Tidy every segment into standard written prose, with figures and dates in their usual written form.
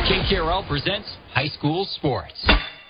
KKRL presents High School Sports.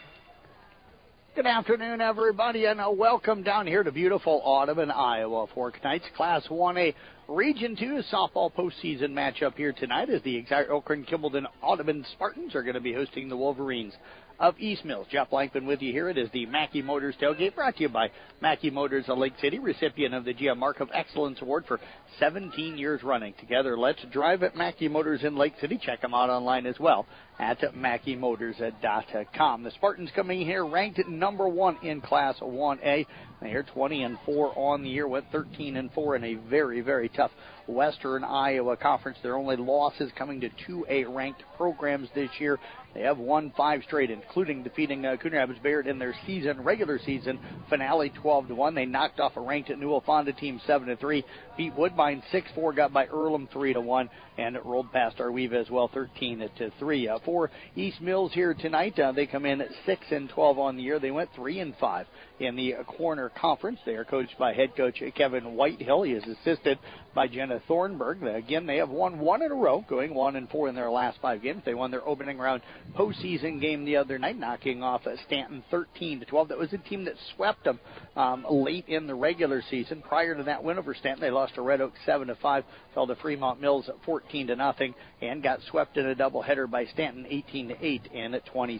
Good afternoon, everybody, and welcome down here to beautiful Audubon, Iowa for tonight's Class 1A Region 2 softball postseason matchup here tonight as the Elkhorn-Kimballton Audubon Spartans are going to be hosting the Wolverines of East Mills. Jeff Blankman with you here. It is the Mackey Motors tailgate brought to you by Mackey Motors of Lake City, recipient of the GM Mark of Excellence Award for 17 years running. Together, let's drive at Mackey Motors in Lake City. Check them out online as well at MackeyMotors.com. The Spartans coming here ranked at number 1 in Class 1A. They're 20-4 on the year, went 13-4 in a very, very tough Western Iowa Conference. Their only losses coming to 2A ranked programs this year. They have won 5 straight, including defeating Coon Rapids Bayard in their regular season finale 12-1. They knocked off a ranked Newell Fonda team 7-3, beat Woodbine 6-4, got by Earlham 3-1, and rolled past Arweva as well 13-3. For East Mills here tonight, they come in at 6-12 on the year. They went 3-5 in the Corner Conference. They are coached by head coach Kevin Whitehill. He is assisted by Jenna Thornburg. Again, they have won 1 in a row, going 1-4 in their last 5 games. They won their opening round postseason game the other night, knocking off Stanton 13-12. That was a team that swept them late in the regular season. Prior to that win over Stanton, they lost to Red Oak 7-5, fell to Fremont Mills 14-0, and got swept in a doubleheader by Stanton 18-8 and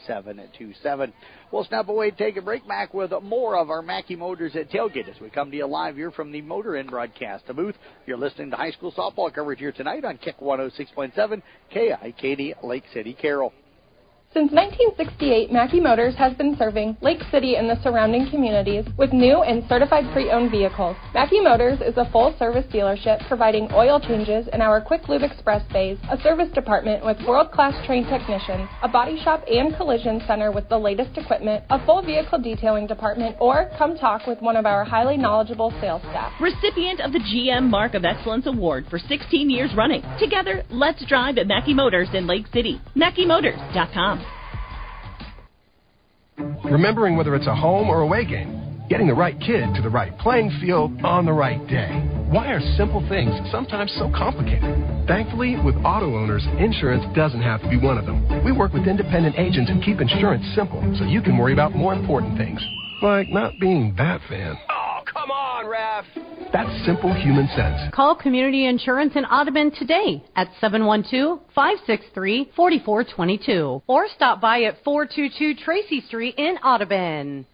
27-7. We'll step away, take a break, back with more of our Mackey Motors at Tailgate as we come to you live here from the Motor Inn broadcast booth. You're listening to high school softball coverage here tonight on Kick 106.7 KIKD Lake City Carroll. Since 1968, Mackey Motors has been serving Lake City and the surrounding communities with new and certified pre-owned vehicles. Mackey Motors is a full-service dealership providing oil changes in our Quick Lube Express bays, a service department with world-class trained technicians, a body shop and collision center with the latest equipment, a full vehicle detailing department, or come talk with one of our highly knowledgeable sales staff. Recipient of the GM Mark of Excellence Award for 16 years running. Together, let's drive at Mackey Motors in Lake City. MackeyMotors.com. Remembering whether it's a home or away game, getting the right kid to the right playing field on the right day. Why are simple things sometimes so complicated? Thankfully, with auto owners, insurance doesn't have to be one of them. We work with independent agents and keep insurance simple so you can worry about more important things, like not being that fan. Oh, come on, ref! That's simple human sense. Call Community Insurance in Audubon today at 712-563-4422 or stop by at 422 Tracy Street in Audubon.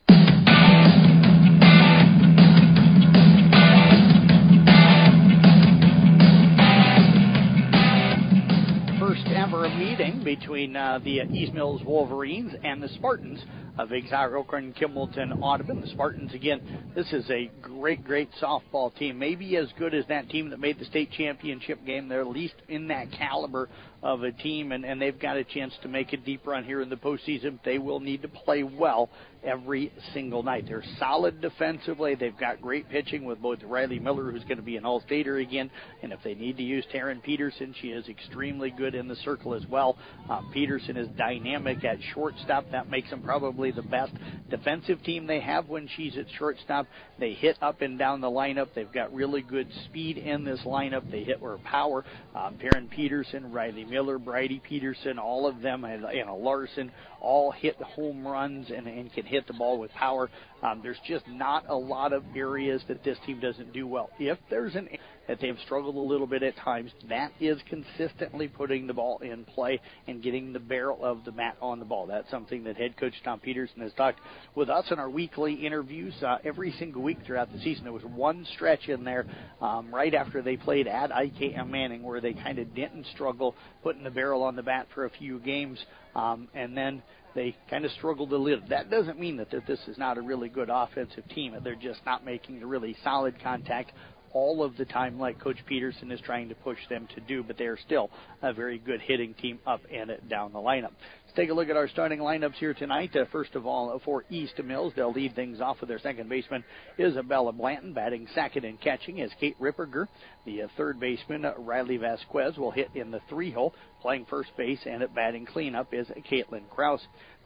First ever meeting between the East Mills Wolverines and the Spartans of Elkhorn-Kimballton Audubon. The Spartans, again, this is a great softball team, maybe as good as that team that made the state championship game. They're at least in that caliber of a team, and they've got a chance to make a deep run here in the postseason. They will need to play well every single night. They're solid defensively. They've got great pitching with both Riley Miller, who's going to be an all-stater again, and if they need to use Taryn Peterson, she is extremely good in the circle as well. Peterson is dynamic at shortstop. That makes them probably the best defensive team they have when she's at shortstop. They hit up and down the lineup. They've got really good speed in this lineup. They hit with power. Taryn Peterson, Riley Miller, Bridie Peterson, all of them, and Larson, all hit home runs and can hit the ball with power. There's just not a lot of areas that this team doesn't do well. If there's an that they've struggled a little bit at times, that is consistently putting the ball in play and getting the barrel of the bat on the ball. That's something that head coach Tom Peterson has talked with us in our weekly interviews every single week throughout the season. There was one stretch in there right after they played at IKM Manning where they kind of didn't struggle putting the barrel on the bat for a few games, and then they kind of struggled a little. That doesn't mean that this is not a really good offensive team. They're just not making the really solid contact all of the time like Coach Peterson is trying to push them to do, but they are still a very good hitting team up and down the lineup. Let's take a look at our starting lineups here tonight. First of all, for East Mills, they'll lead things off with their second baseman, Isabella Blanton. Batting second and catching is Kate Ripperger. The third baseman, Riley Vasquez, will hit in the 3-hole. Playing first base and at batting cleanup is Caitlin Krause.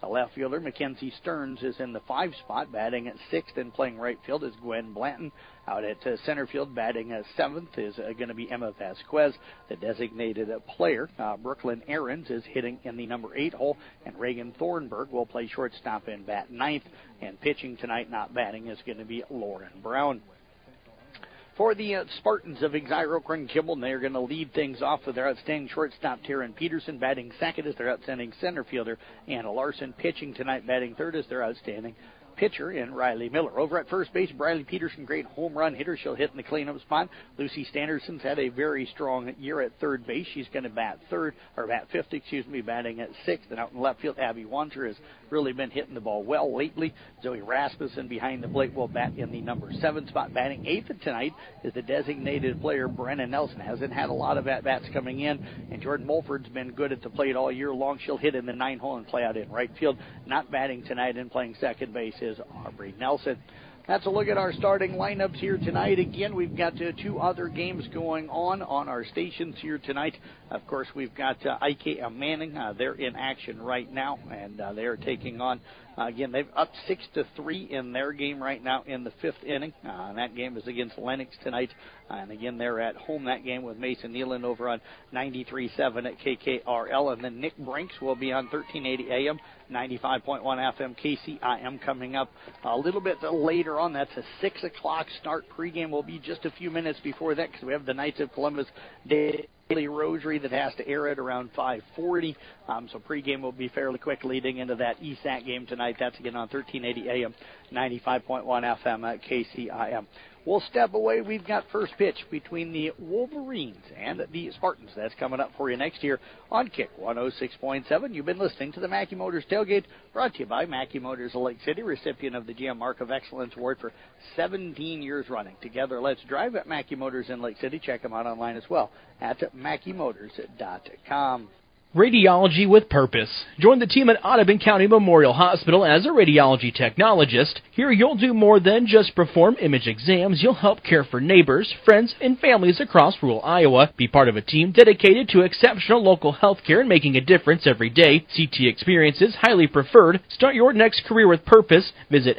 The left fielder, Mackenzie Stearns, is in the 5 spot. Batting at 6th and playing right field is Gwen Blanton. Out at center field, batting at 7th is going to be Emma Vasquez, the designated player. Brooklyn Ahrens is hitting in the number 8 hole, and Reagan Thornburg will play shortstop and bat 9th. And pitching tonight, not batting, is going to be Lauren Brown. For the Spartans of Exira Kimball, they're going to lead things off with their outstanding shortstop, Taryn Peterson. Batting second is their outstanding center fielder, Anna Larson. Pitching tonight, batting third is their outstanding pitcher in Riley Miller. Over at first base, Briley Peterson, great home run hitter. She'll hit in the cleanup spot. Lucy Standerson's had a very strong year at third base. She's going to bat fifth, batting at 6th. And out in left field, Abby Wanter has really been hitting the ball well lately. Zoe Rasmussen behind the plate will bat in the number 7 spot. Batting 8th tonight is the designated player, Brenna Nelson. Hasn't had a lot of at-bats coming in, and Jordan Mulford's been good at the plate all year long. She'll hit in the 9 hole and play out in right field. Not batting tonight and playing second base is Aubrey Nelson. That's a look at our starting lineups here tonight. Again, we've got 2 other games going on our stations here tonight. Of course, we've got IKM Manning. They're in action right now, and they're taking on, again, they've up 6-3 in their game right now in the 5th inning. And that game is against Lennox tonight. And again, they're at home that game with Mason Nealon over on 93.7 at KKRL. And then Nick Brinks will be on 1380 AM, 95.1 FM KCIM coming up a little bit later on. That's a 6 o'clock start. Pregame will be just a few minutes before that because we have the Knights of Columbus Daily Rosary that has to air at around 5:40. So pregame will be fairly quick leading into that ESAC game tonight. That's again on 1380 AM, 95.1 FM at KCIM. We'll step away. We've got first pitch between the Wolverines and the Spartans. That's coming up for you next year on Kick 106.7. You've been listening to the Mackey Motors Tailgate, brought to you by Mackey Motors of Lake City, recipient of the GM Mark of Excellence Award for 17 years running. Together, let's drive at Mackey Motors in Lake City. Check them out online as well at MackeyMotors.com. Radiology with Purpose. Join the team at Audubon County Memorial Hospital as a radiology technologist. Here you'll do more than just perform image exams. You'll help care for neighbors, friends, and families across rural Iowa. Be part of a team dedicated to exceptional local health care and making a difference every day. CT experience is highly preferred. Start your next career with purpose. Visit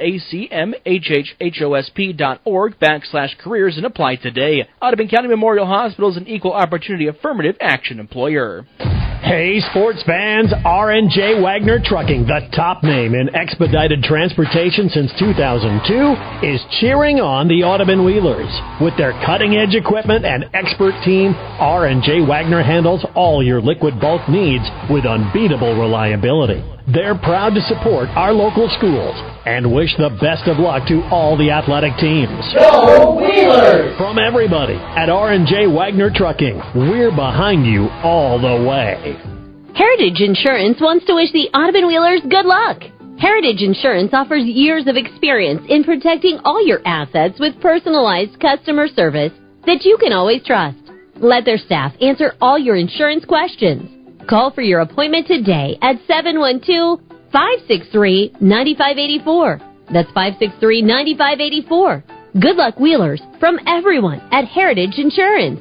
acmhhosp.org/careers and apply today. Audubon County Memorial Hospital is an equal opportunity affirmative action employer. Hey, sports fans, R&J Wagner Trucking, the top name in expedited transportation since 2002, is cheering on the Audubon Wheelers. With their cutting-edge equipment and expert team, R&J Wagner handles all your liquid bulk needs with unbeatable reliability. They're proud to support our local schools and wish the best of luck to all the athletic teams. Go Wheelers! From everybody at R&J Wagner Trucking, we're behind you all the way. Heritage Insurance wants to wish the Audubon Wheelers good luck. Heritage Insurance offers years of experience in protecting all your assets with personalized customer service that you can always trust. Let their staff answer all your insurance questions. Call for your appointment today at 712-563-9584. That's 563-9584. Good luck, Wheelers, from everyone at Heritage Insurance.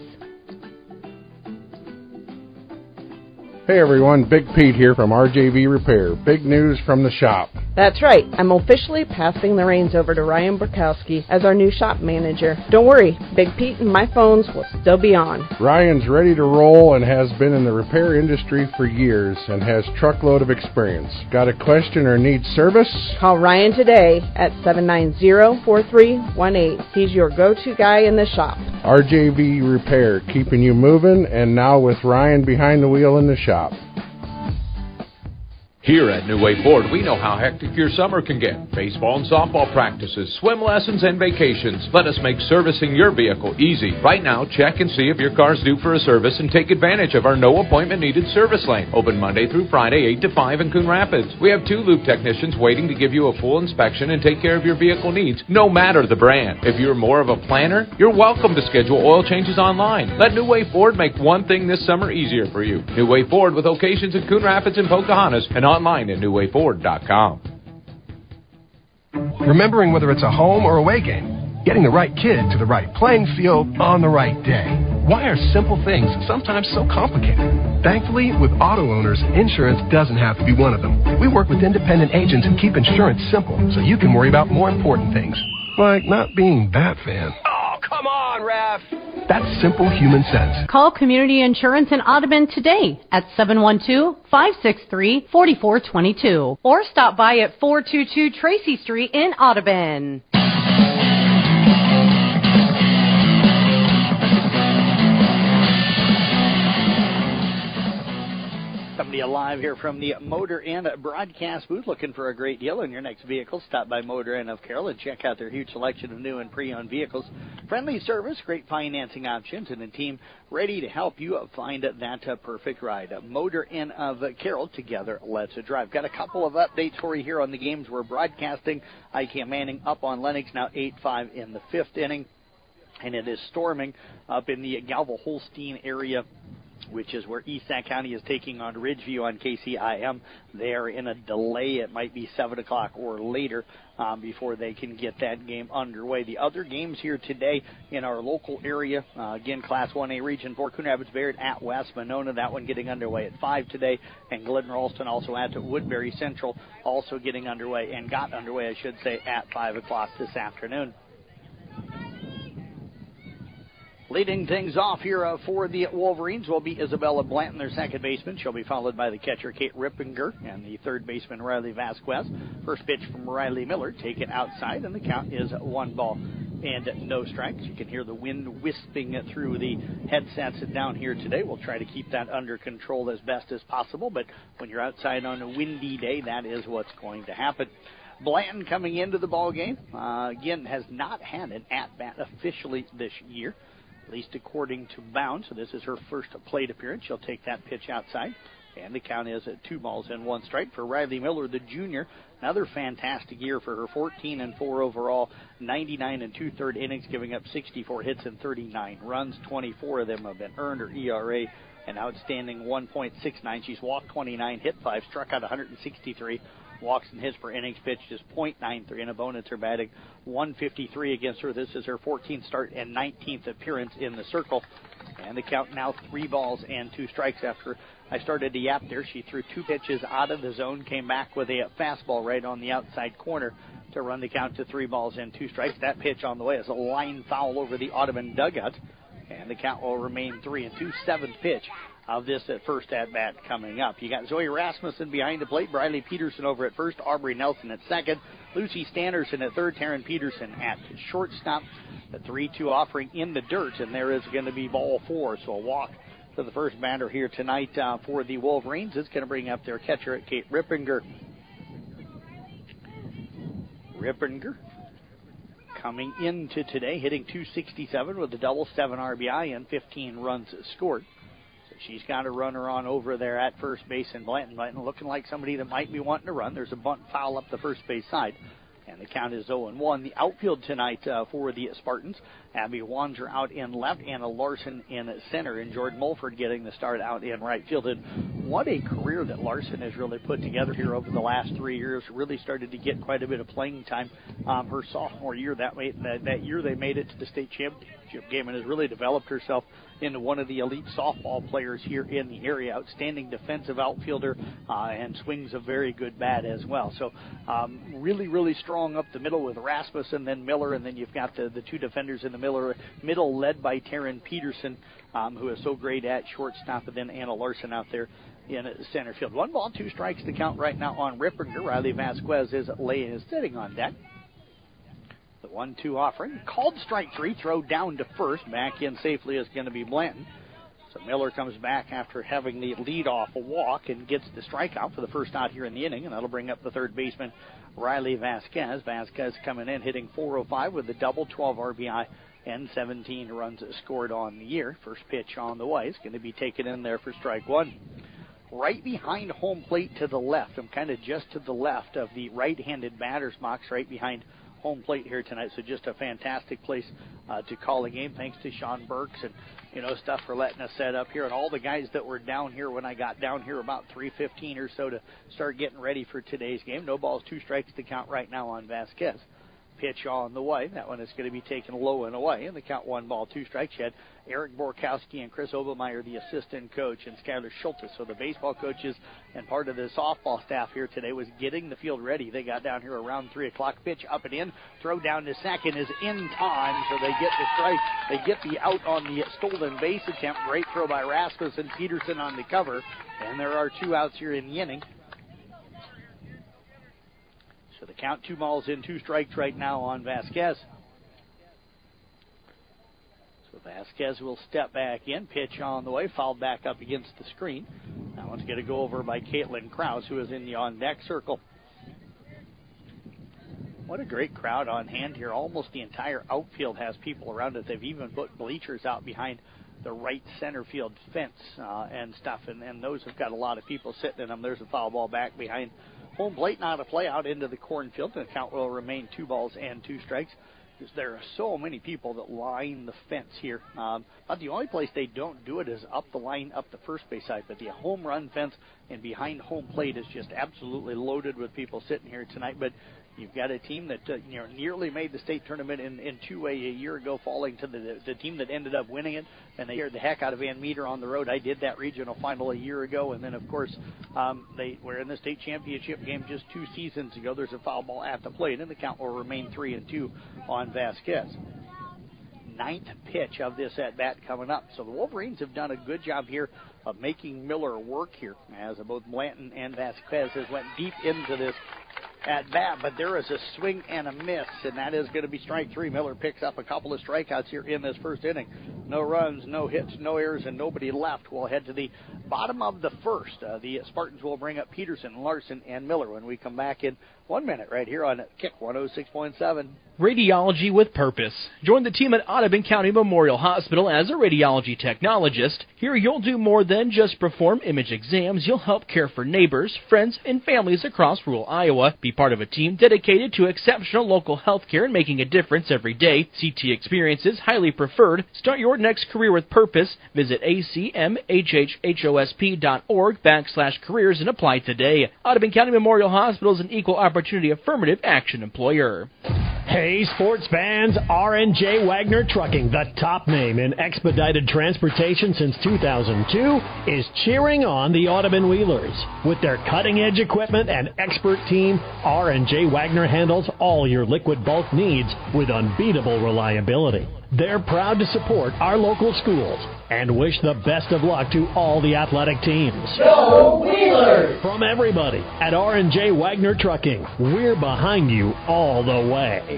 Hey everyone, Big Pete here from RJV Repair. Big news from the shop. That's right. I'm officially passing the reins over to Ryan Burkowski as our new shop manager. Don't worry, Big Pete and my phones will still be on. Ryan's ready to roll and has been in the repair industry for years and has truckload of experience. Got a question or need service? Call Ryan today at 790-4318. He's your go-to guy in the shop. RJV Repair, keeping you moving, and now with Ryan behind the wheel in the shop. Here at New Way Ford, we know how hectic your summer can get. Baseball and softball practices, swim lessons, and vacations. Let us make servicing your vehicle easy. Right now, check and see if your car's due for a service and take advantage of our no appointment needed service lane. Open Monday through Friday, 8 to 5 in Coon Rapids. We have 2 lube technicians waiting to give you a full inspection and take care of your vehicle needs, no matter the brand. If you're more of a planner, you're welcome to schedule oil changes online. Let New Way Ford make one thing this summer easier for you. New Way Ford with locations in Coon Rapids and Pocahontas and online at newwayford.com. Remembering whether it's a home or away game, getting the right kid to the right playing field on the right day. Why are simple things sometimes so complicated? Thankfully, with auto owners, insurance doesn't have to be one of them. We work with independent agents and keep insurance simple so you can worry about more important things, like not being that fan. Oh, come on, Ref. That's simple human sense. Call Community Insurance in Audubon today at 712-563-4422 or stop by at 422 Tracy Street in Audubon. Somebody alive here from the Motor Inn broadcast booth, looking for a great deal on your next vehicle. Stop by Motor Inn of Carroll and check out their huge selection of new and pre-owned vehicles. Friendly service, great financing options, and a team ready to help you find that perfect ride. Motor Inn of Carroll, together, let's drive. Got a couple of updates for you here on the games we're broadcasting. ICAM Manning up on Lennox, now 8-5 in the fifth inning, and it is storming up in the Galva-Holstein area, which is where East Sac County is taking on Ridgeview on KCIM. They are in a delay. It might be 7 o'clock or later before they can get that game underway. The other games here today in our local area, again, Class 1A Region 4, Coon Rapids Bayard at West Monona. That one getting underway at 5 today. And Glidden Ralston also at Woodbury Central, also getting underway, and got underway, I should say, at 5 o'clock this afternoon. Leading things off here for the Wolverines will be Isabella Blanton, their second baseman. She'll be followed by the catcher, Kate Rippinger, and the third baseman, Riley Vasquez. First pitch from Riley Miller, taken outside, and the count is 1-0 and no strikes. You can hear the wind wisping through the headsets down here today. We'll try to keep that under control as best as possible, but when you're outside on a windy day, that is what's going to happen. Blanton coming into the ball game, again, has not had an at-bat officially this year, at least according to Bound. So this is her first plate appearance. She'll take that pitch outside, and the count is at 2-1 for Riley Miller, the junior. Another fantastic year for her, 14-4 overall, 99 2/3 innings, giving up 64 hits and 39 runs. 24 of them have been earned. Her ERA an outstanding 1.69. She's walked 29, hit 5, struck out 163. Walks and hits per innings pitched is .93, and opponents are batting .153 against her. This is her 14th start and 19th appearance in the circle. And the count now 3-2 after I started to yap there. She threw 2 pitches out of the zone, came back with a fastball right on the outside corner to run the count to 3-2. That pitch on the way is a line foul over the Audubon dugout, and the count will remain 3-2. Seventh pitch of this first at-bat coming up. You got Zoe Rasmussen behind the plate, Briley Peterson over at first, Aubrey Nelson at second, Lucy Standerson at third, Taryn Peterson at shortstop. The 3-2 offering in the dirt, and there is going to be ball 4, so a walk to the first batter here tonight for the Wolverines. It's going to bring up their catcher, Kate Rippinger. Rippinger coming into today, hitting .267 with a double, 7 RBI, and 15 runs scored. She's got a runner on over there at first base, and Blanton looking like somebody that might be wanting to run. There's a bunt foul up the first base side, and the count is 0-1. The outfield tonight for the Spartans, Abby Wander out in left, Anna Larson in center, and Jordan Mulford getting the start out in right field. And what a career that Larson has really put together here over the last 3 years. Really started to get quite a bit of playing time her sophomore year. That year they made it to the state championship game and has really developed herself into one of the elite softball players here in the area. Outstanding defensive outfielder and swings a very good bat as well. So really, really strong up the middle with Rasmussen, then Miller, and then you've got the 2 defenders in the middle led by Taryn Peterson, who is so great at shortstop, and then Anna Larson out there in center field. 1-2 to count right now on Rippinger. Riley Vasquez is sitting on deck. The 1-2 offering. Called strike 3. Throw down to first. Back in safely is going to be Blanton. So Miller comes back after having the lead off a walk and gets the strikeout for the first out here in the inning, and that'll bring up the third baseman, Riley Vasquez. Vasquez coming in, hitting .405 with a double, 12 RBI, and 17 runs scored on the year. First pitch on the way is going to be taken in there for strike 1. Right behind home plate to the left. I'm kind of just to the left of the right-handed batter's box, right behind home plate here tonight. So just a fantastic place to call a game. Thanks to Sean Burks and stuff for letting us set up here, and all the guys that were down here when I got down here about 3:15 or so to start getting ready for today's game. No balls, 2 strikes to count right now on Vasquez. Pitch on the way. That one is going to be taken low and away. And the count 1 ball, 2 strikes. You had Eric Borkowski and Chris Obermeyer, the assistant coach, and Skylar Schultes. So the baseball coaches and part of the softball staff here today was getting the field ready. They got down here around 3 o'clock. Pitch up and in. Throw down to second is in time. So they get the strike. They get the out on the stolen base attempt. Great throw by Rasmussen. Peterson on the cover. And there are 2 outs here in the inning. So the count 2 balls in, 2 strikes right now on Vasquez. So Vasquez will step back in. Pitch on the way. Fouled back up against the screen. That one's going to go over by Caitlin Krause, who is in the on-deck circle. What a great crowd on hand here. Almost the entire outfield has people around it. They've even put bleachers out behind the right center field fence and stuff, and those have got a lot of people sitting in them. There's a foul ball back behind home plate, not a play out into the cornfield. The count will remain 2 balls and 2 strikes. There are so many people that line the fence here. But the only place they don't do it is up the line, up the first base side. But the home run fence and behind home plate is just absolutely loaded with people sitting here tonight. But you've got a team that nearly made the state tournament in 2A a year ago, falling to the team that ended up winning it, and they scared the heck out of Van Meter on the road. I did that regional final a year ago, and then, of course, they were in the state championship game just 2 seasons ago. There's a foul ball at the plate, and the count will remain 3-2 on Vasquez. 9th pitch of this at-bat coming up. So the Wolverines have done a good job here of making Miller work here, as both Blanton and Vasquez has went deep into this at bat, but there is a swing and a miss, and that is going to be strike 3. Miller picks up a couple of strikeouts here in this first inning. No runs, no hits, no errors, and nobody left. We'll head to the bottom of the first. The Spartans will bring up Peterson, Larson, and Miller when we come back in 1 minute right here on Kick 106.7. Radiology with purpose. Join the team at Audubon County Memorial Hospital as a radiology technologist. Here you'll do more than just perform image exams. You'll help care for neighbors, friends, and families across rural Iowa. Be part of a team dedicated to exceptional local health care and making a difference every day. CT experience is highly preferred. Start your next career with purpose. Visit acmhhosp.org/careers and apply today. Audubon County Memorial Hospital is an equal opportunity affirmative action employer. Hey, sports fans, R&J Wagner Trucking, the top name in expedited transportation since 2002, is cheering on the Audubon Wheelers. With their cutting-edge equipment and expert team, R&J Wagner handles all your liquid bulk needs with unbeatable reliability. They're proud to support our local schools and wish the best of luck to all the athletic teams. Go Wheelers! From everybody at R&J Wagner Trucking, we're behind you all the way.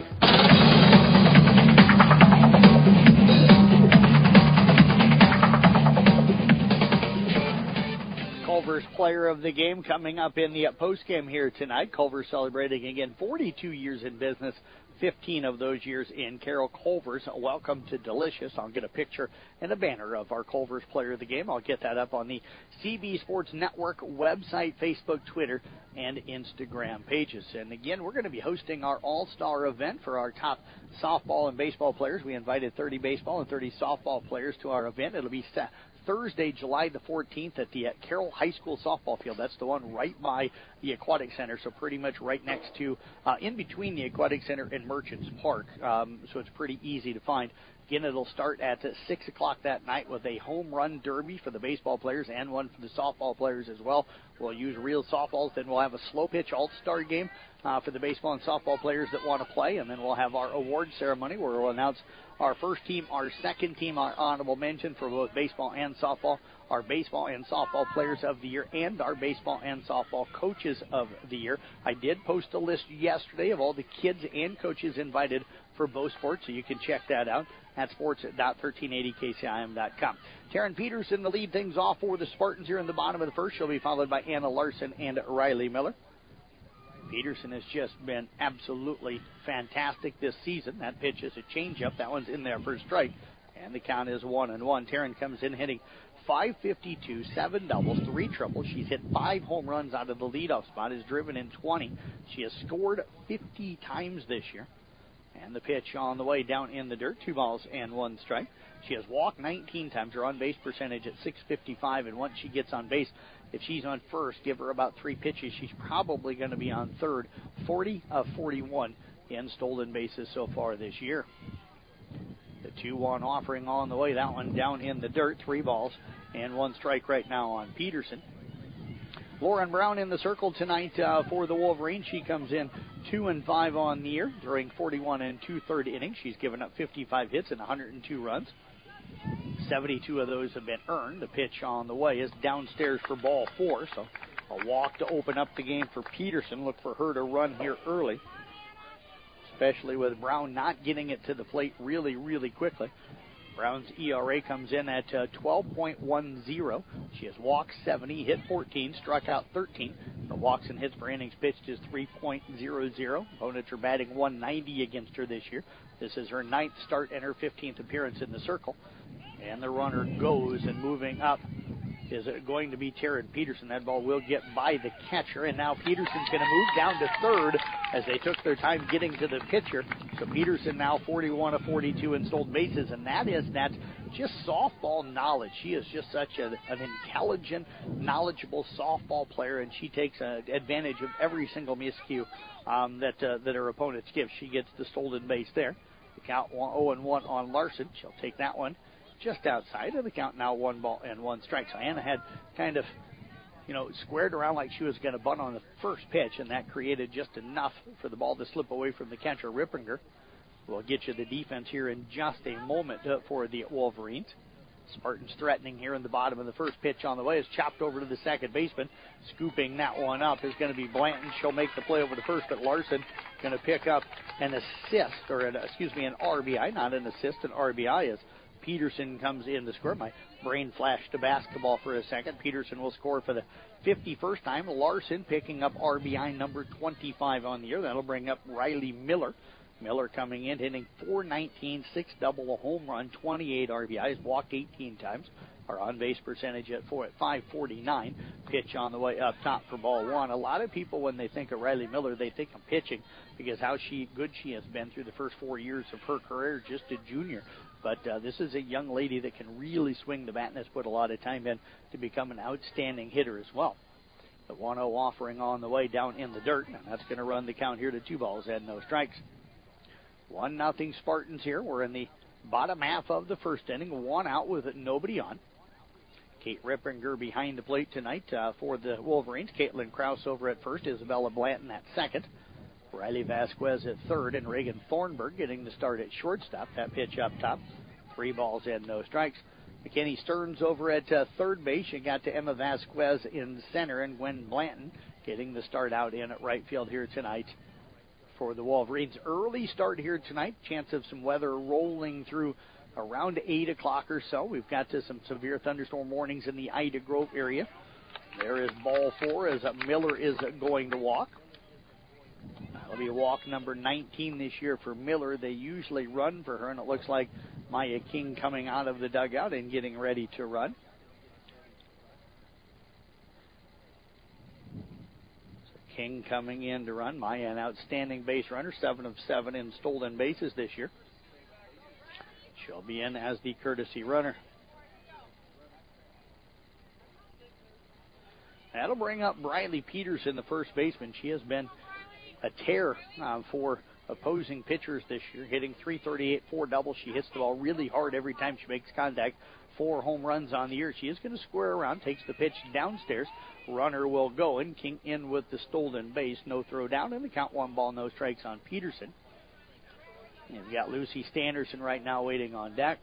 Culver's Player of the Game coming up in the postgame here tonight. Culver celebrating again 42 years in business. 15 of those years in Carol Culver's. Welcome to Delicious. I'll get a picture and a banner of our Culver's Player of the Game. I'll get that up on the CB Sports Network website, Facebook, Twitter, and Instagram pages. And again, we're going to be hosting our All-Star event for our top softball and baseball players. We invited 30 baseball and 30 softball players to our event. It'll be Thursday, July the 14th at the Carroll High School softball field. That's the one right by the Aquatic Center, so pretty much right next to, in between the Aquatic Center and Merchants Park, so it's pretty easy to find. Again, it'll start at 6 o'clock that night with a home run derby for the baseball players and one for the softball players as well. We'll use real softballs. Then we'll have a slow pitch all-star game for the baseball and softball players that want to play. And then we'll have our award ceremony where we'll announce our first team, our second team, our honorable mention for both baseball and softball, our baseball and softball players of the year, and our baseball and softball coaches of the year. I did post a list yesterday of all the kids and coaches invited for both sports, so you can check that out at sports.1380kcim.com. Taryn Peterson to lead things off for the Spartans here in the bottom of the first. She'll be followed by Anna Larson and Riley Miller. Peterson has just been absolutely fantastic this season. That pitch is a changeup. That one's in there for a strike, and the count is 1-1. Taryn comes in hitting .552, 7 doubles, 3 triples. She's hit 5 home runs out of the leadoff spot, has driven in 20. She has scored 50 times this year. And the pitch on the way down in the dirt, 2 balls and 1 strike. She has walked 19 times. Her on-base percentage at .655, and once she gets on base, if she's on first, give her about 3 pitches. She's probably going to be on third. 40 of 41 in stolen bases so far this year. The 2-1 offering on the way. That one down in the dirt. 3 balls and 1 strike right now on Peterson. Lauren Brown in the circle tonight for the Wolverines. She comes in 2-5 on the year during 41 2/3 innings. She's given up 55 hits and 102 runs. 72 of those have been earned. The pitch on the way is downstairs for ball 4. So a walk to open up the game for Peterson. Look for her to run here early, especially with Brown not getting it to the plate really, really quickly. Brown's ERA comes in at 12.10. She has walked 70, hit 14, struck out 13. The walks and hits per innings pitched is 3.00. Opponents are batting 190 against her this year. This is her 9th start and her 15th appearance in the circle. And the runner goes, and moving up is going to be Taryn Peterson. That ball will get by the catcher, and now Peterson's going to move down to third as they took their time getting to the pitcher. So Peterson now 41 of 42 in stolen bases, and that's just softball knowledge. She is just such an intelligent, knowledgeable softball player, and she takes advantage of every single miscue that her opponents give. She gets the stolen base there. The count 0-1 on Larson. She'll take that one just outside of the count now. 1 ball and 1 strike. So Anna had kind of, squared around like she was going to bunt on the first pitch, and that created just enough for the ball to slip away from the catcher, Rippinger. We'll get you the defense here in just a moment for the Wolverines. Spartans threatening here in the bottom of the first. Pitch on the way is chopped over to the second baseman. Scooping that one up is going to be Blanton. She'll make the play over to first, but Larson going to pick up an assist, or an RBI, not an assist, an RBI as Peterson comes in to score. My brain flashed to basketball for a second. Peterson will score for the 51st time. Larson picking up RBI number 25 on the year. That'll bring up Riley Miller. Miller coming in, hitting .419, 6 double, a home run, 28 RBIs, walked 18 times. Our on-base percentage at 549. Pitch on the way up top for ball 1. A lot of people, when they think of Riley Miller, they think of pitching because how good she has been through the first 4 years of her career, just a junior. But this is a young lady that can really swing the bat and has put a lot of time in to become an outstanding hitter as well. The 1-0 offering on the way down in the dirt, and that's going to run the count here to 2 balls and no strikes. 1-0 Spartans here. We're in the bottom half of the first inning. 1 out with nobody on. Kate Rippinger behind the plate tonight for the Wolverines. Caitlin Krause over at first. Isabella Blanton at second. Riley Vasquez at third. And Reagan Thornburg getting the start at shortstop. That pitch up top. 3 balls and no strikes. McKinney Stearns over at third base. You got to Emma Vasquez in center. And Gwen Blanton getting the start out in at right field here tonight for the Wolverines. Early start here tonight. Chance of some weather rolling through around 8 o'clock or so. We've got some severe thunderstorm warnings in the Ida Grove area. There is ball 4 as Miller is going to walk. That'll be walk number 19 this year for Miller. They usually run for her, and it looks like Maya King coming out of the dugout and getting ready to run. King coming in to run. Maya, an outstanding base runner, 7 of 7 in stolen bases this year. She'll be in as the courtesy runner. That'll bring up Briley Peterson, the first baseman. She has been a tear for opposing pitchers this year, hitting .338, 4 doubles. She hits the ball really hard every time she makes contact. 4 home runs on the year. She is going to square around, takes the pitch downstairs. Runner will go, and King in with the stolen base. No throw down, and the count 1 ball, no strikes on Peterson. And we've got Lucy Standerson right now waiting on deck.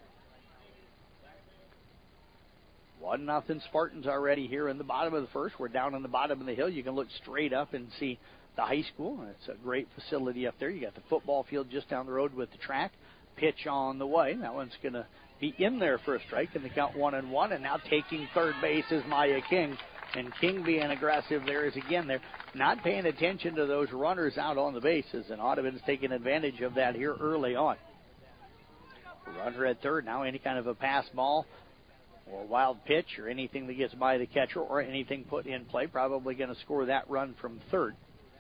1-0 Spartans already here in the bottom of the first. We're down on the bottom of the hill. You can look straight up and see the high school. It's a great facility up there. You got the football field just down the road with the track. Pitch on the way. That one's going to be in there for a strike, and the count 1-1. And now taking third base is Maya King. And King being aggressive there is again there. Not paying attention to those runners out on the bases. And Audubon's taking advantage of that here early on. Runner at third. Now any kind of a pass ball or wild pitch or anything that gets by the catcher or anything put in play, probably going to score that run from third.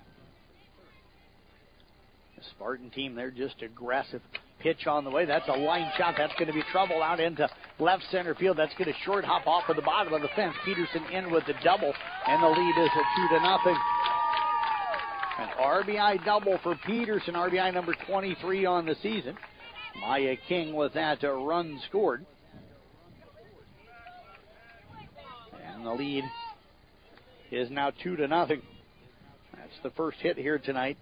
The Spartan team, they're just aggressive. Pitch on the way. That's a line shot. That's going to be trouble out into left center field. That's going to short hop off of the bottom of the fence. Peterson in with the double, and the lead is at 2-0. An RBI double for Peterson, RBI number 23 on the season. Maya King with that run scored. And the lead is now 2-0. That's the first hit here tonight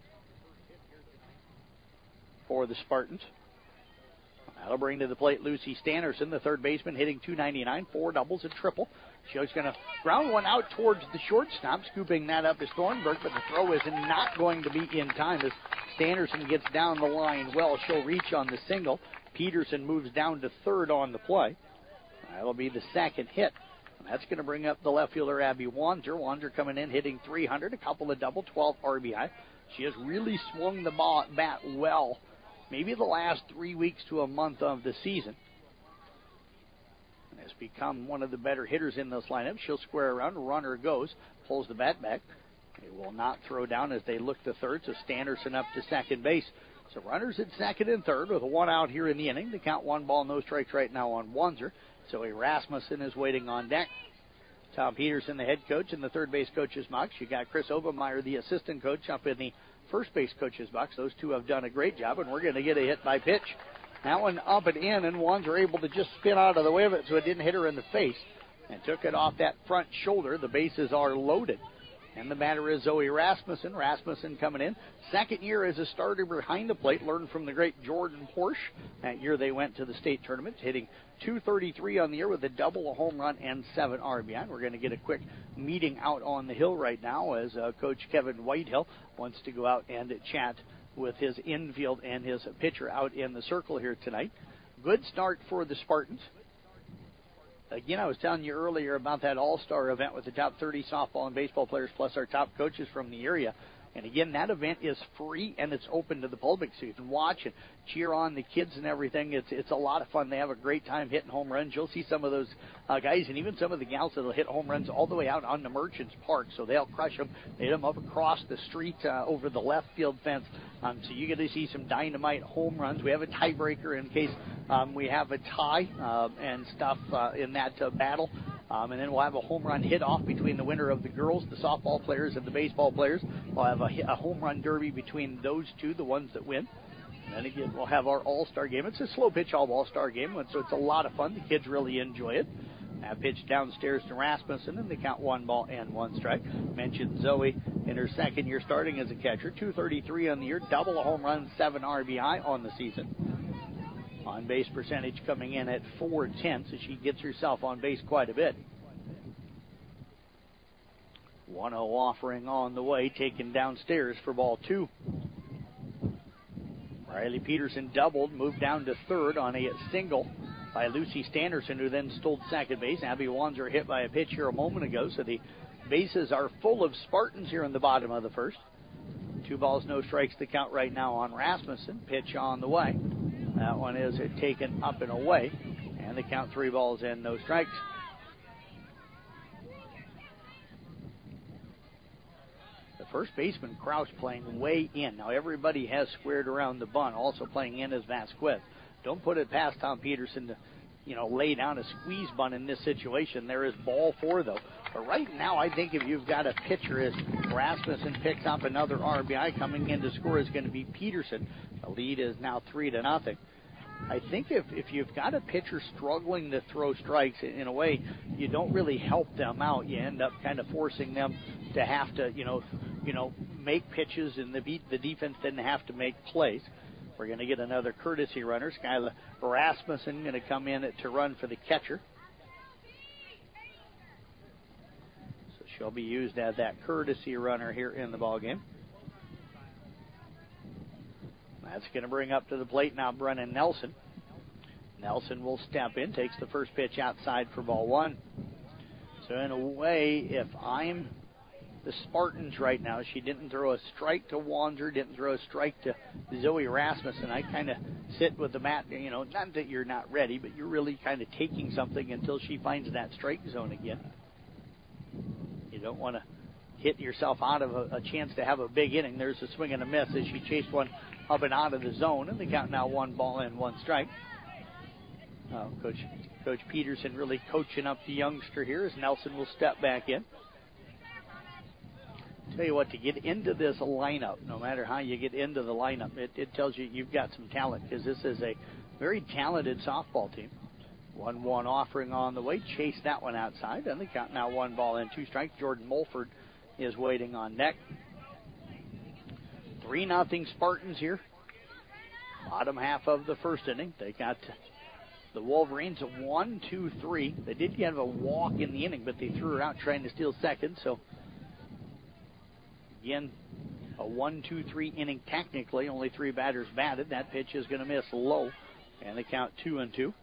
for the Spartans. That'll bring to the plate Lucy Standerson, the third baseman, hitting .299, 4 doubles, a triple. She's going to ground one out towards the shortstop. Scooping that up is Thornburg, but the throw is not going to be in time as Standerson gets down the line well. She'll reach on the single. Peterson moves down to third on the play. That'll be the second hit. And that's going to bring up the left fielder, Abby Wanzer. Wanzer coming in, hitting .300, a couple of double, 12 RBI. She has really swung the bat well, maybe the last 3 weeks to a month of the season. And has become one of the better hitters in this lineup. She'll square around, runner goes, pulls the bat back. They will not throw down as they look to third, so Standerson up to second base. So runners at second and third with a one out here in the inning. They count 1 ball, no strikes right now on Wanzer. So Rasmussen is waiting on deck. Tom Peterson, the head coach, in the third base coach's box. You got Chris Obermeyer, the assistant coach, up in the first base coach's box. Those two have done a great job, and we're going to get a hit by pitch. That one up and in, and Wanzer able to just spin out of the way of it so it didn't hit her in the face and took it off that front shoulder. The bases are loaded. And the batter is Zoe Rasmussen. Rasmussen coming in. Second year as a starter behind the plate. Learned from the great Jordan Porsche. That year they went to the state tournament, hitting .233 on the year with a double, a home run, and 7 RBI. We're going to get a quick meeting out on the hill right now as Coach Kevin Whitehill wants to go out and chat with his infield and his pitcher out in the circle here tonight. Good start for the Spartans. Again, I was telling you earlier about that all-star event with the top 30 softball and baseball players plus our top coaches from the area. And again, that event is free and it's open to the public, so you can watch and cheer on the kids and everything. It's a lot of fun. They have a great time hitting home runs. You'll see some of those guys and even some of the gals that'll hit home runs all the way out on the Merchants Park. So they'll crush them, hit them up across the street over the left field fence. So you get to see some dynamite home runs. We have a tiebreaker in case we have a tie and stuff in that battle. And then we'll have a home run hit off between the winner of the girls, the softball players, and the baseball players. We'll have a home run derby between those two, the ones that win. And then again, we'll have our all-star game. It's a slow pitch all-star game, so it's a lot of fun. The kids really enjoy it. That pitch downstairs to Rasmussen, and they count 1 ball and 1 strike. Mentioned Zoe in her second year starting as a catcher. .233 on the year, double, a home run, 7 RBI on the season. On base percentage coming in at .410, so she gets herself on base quite a bit. 1-0 offering on the way, taken downstairs for ball 2. Riley Peterson doubled, moved down to third on a single by Lucy Standerson, who then stole second base. Abby Wanzer hit by a pitch here a moment ago, so the bases are full of Spartans here in the bottom of the first. 2 balls, no strikes to count right now on Rasmussen. Pitch on the way. That one is taken up and away, and they count 3 balls and no strikes. The first baseman, Kraus, playing way in. Now everybody has squared around the bunt. Also playing in is Vasquez. Don't put it past Tom Peterson to, lay down a squeeze bunt in this situation. There is ball 4, though. But right now, I think if you've got a pitcher, as Rasmussen picks up another RBI, coming in to score is going to be Peterson. The lead is now 3-0. I think if you've got a pitcher struggling to throw strikes, in a way, you don't really help them out. You end up kind of forcing them to have to, make pitches, and the defense didn't have to make plays. We're going to get another courtesy runner. Skyla Rasmussen going to come in to run for the catcher. So she'll be used as that courtesy runner here in the ballgame. That's going to bring up to the plate now Brennan Nelson. Nelson will step in, takes the first pitch outside for ball 1. So in a way, if I'm the Spartans right now, she didn't throw a strike to Wanzer, didn't throw a strike to Zoe Rasmussen. I kind of sit with the mat, not that you're not ready, but you're really kind of taking something until she finds that strike zone again. You don't want to hit yourself out of a chance to have a big inning. There's a swing and a miss as she chased one up and out of the zone, and they count now 1 ball and 1 strike. Coach Peterson really coaching up the youngster here as Nelson will step back in. Tell you what, to get into this lineup, no matter how you get into the lineup, it tells you you've got some talent, because this is a very talented softball team. 1-1 offering on the way. Chase that one outside. And they count now 1 ball and 2 strikes. Jordan Mulford is waiting on deck. 3-0 Spartans here. Bottom half of the first inning. They got the Wolverines a 1-2-3. They did have a walk in the inning, but they threw her out trying to steal second. So, again, a 1-2-3 inning technically. Only 3 batters batted. That pitch is going to miss low. And they count 2-2.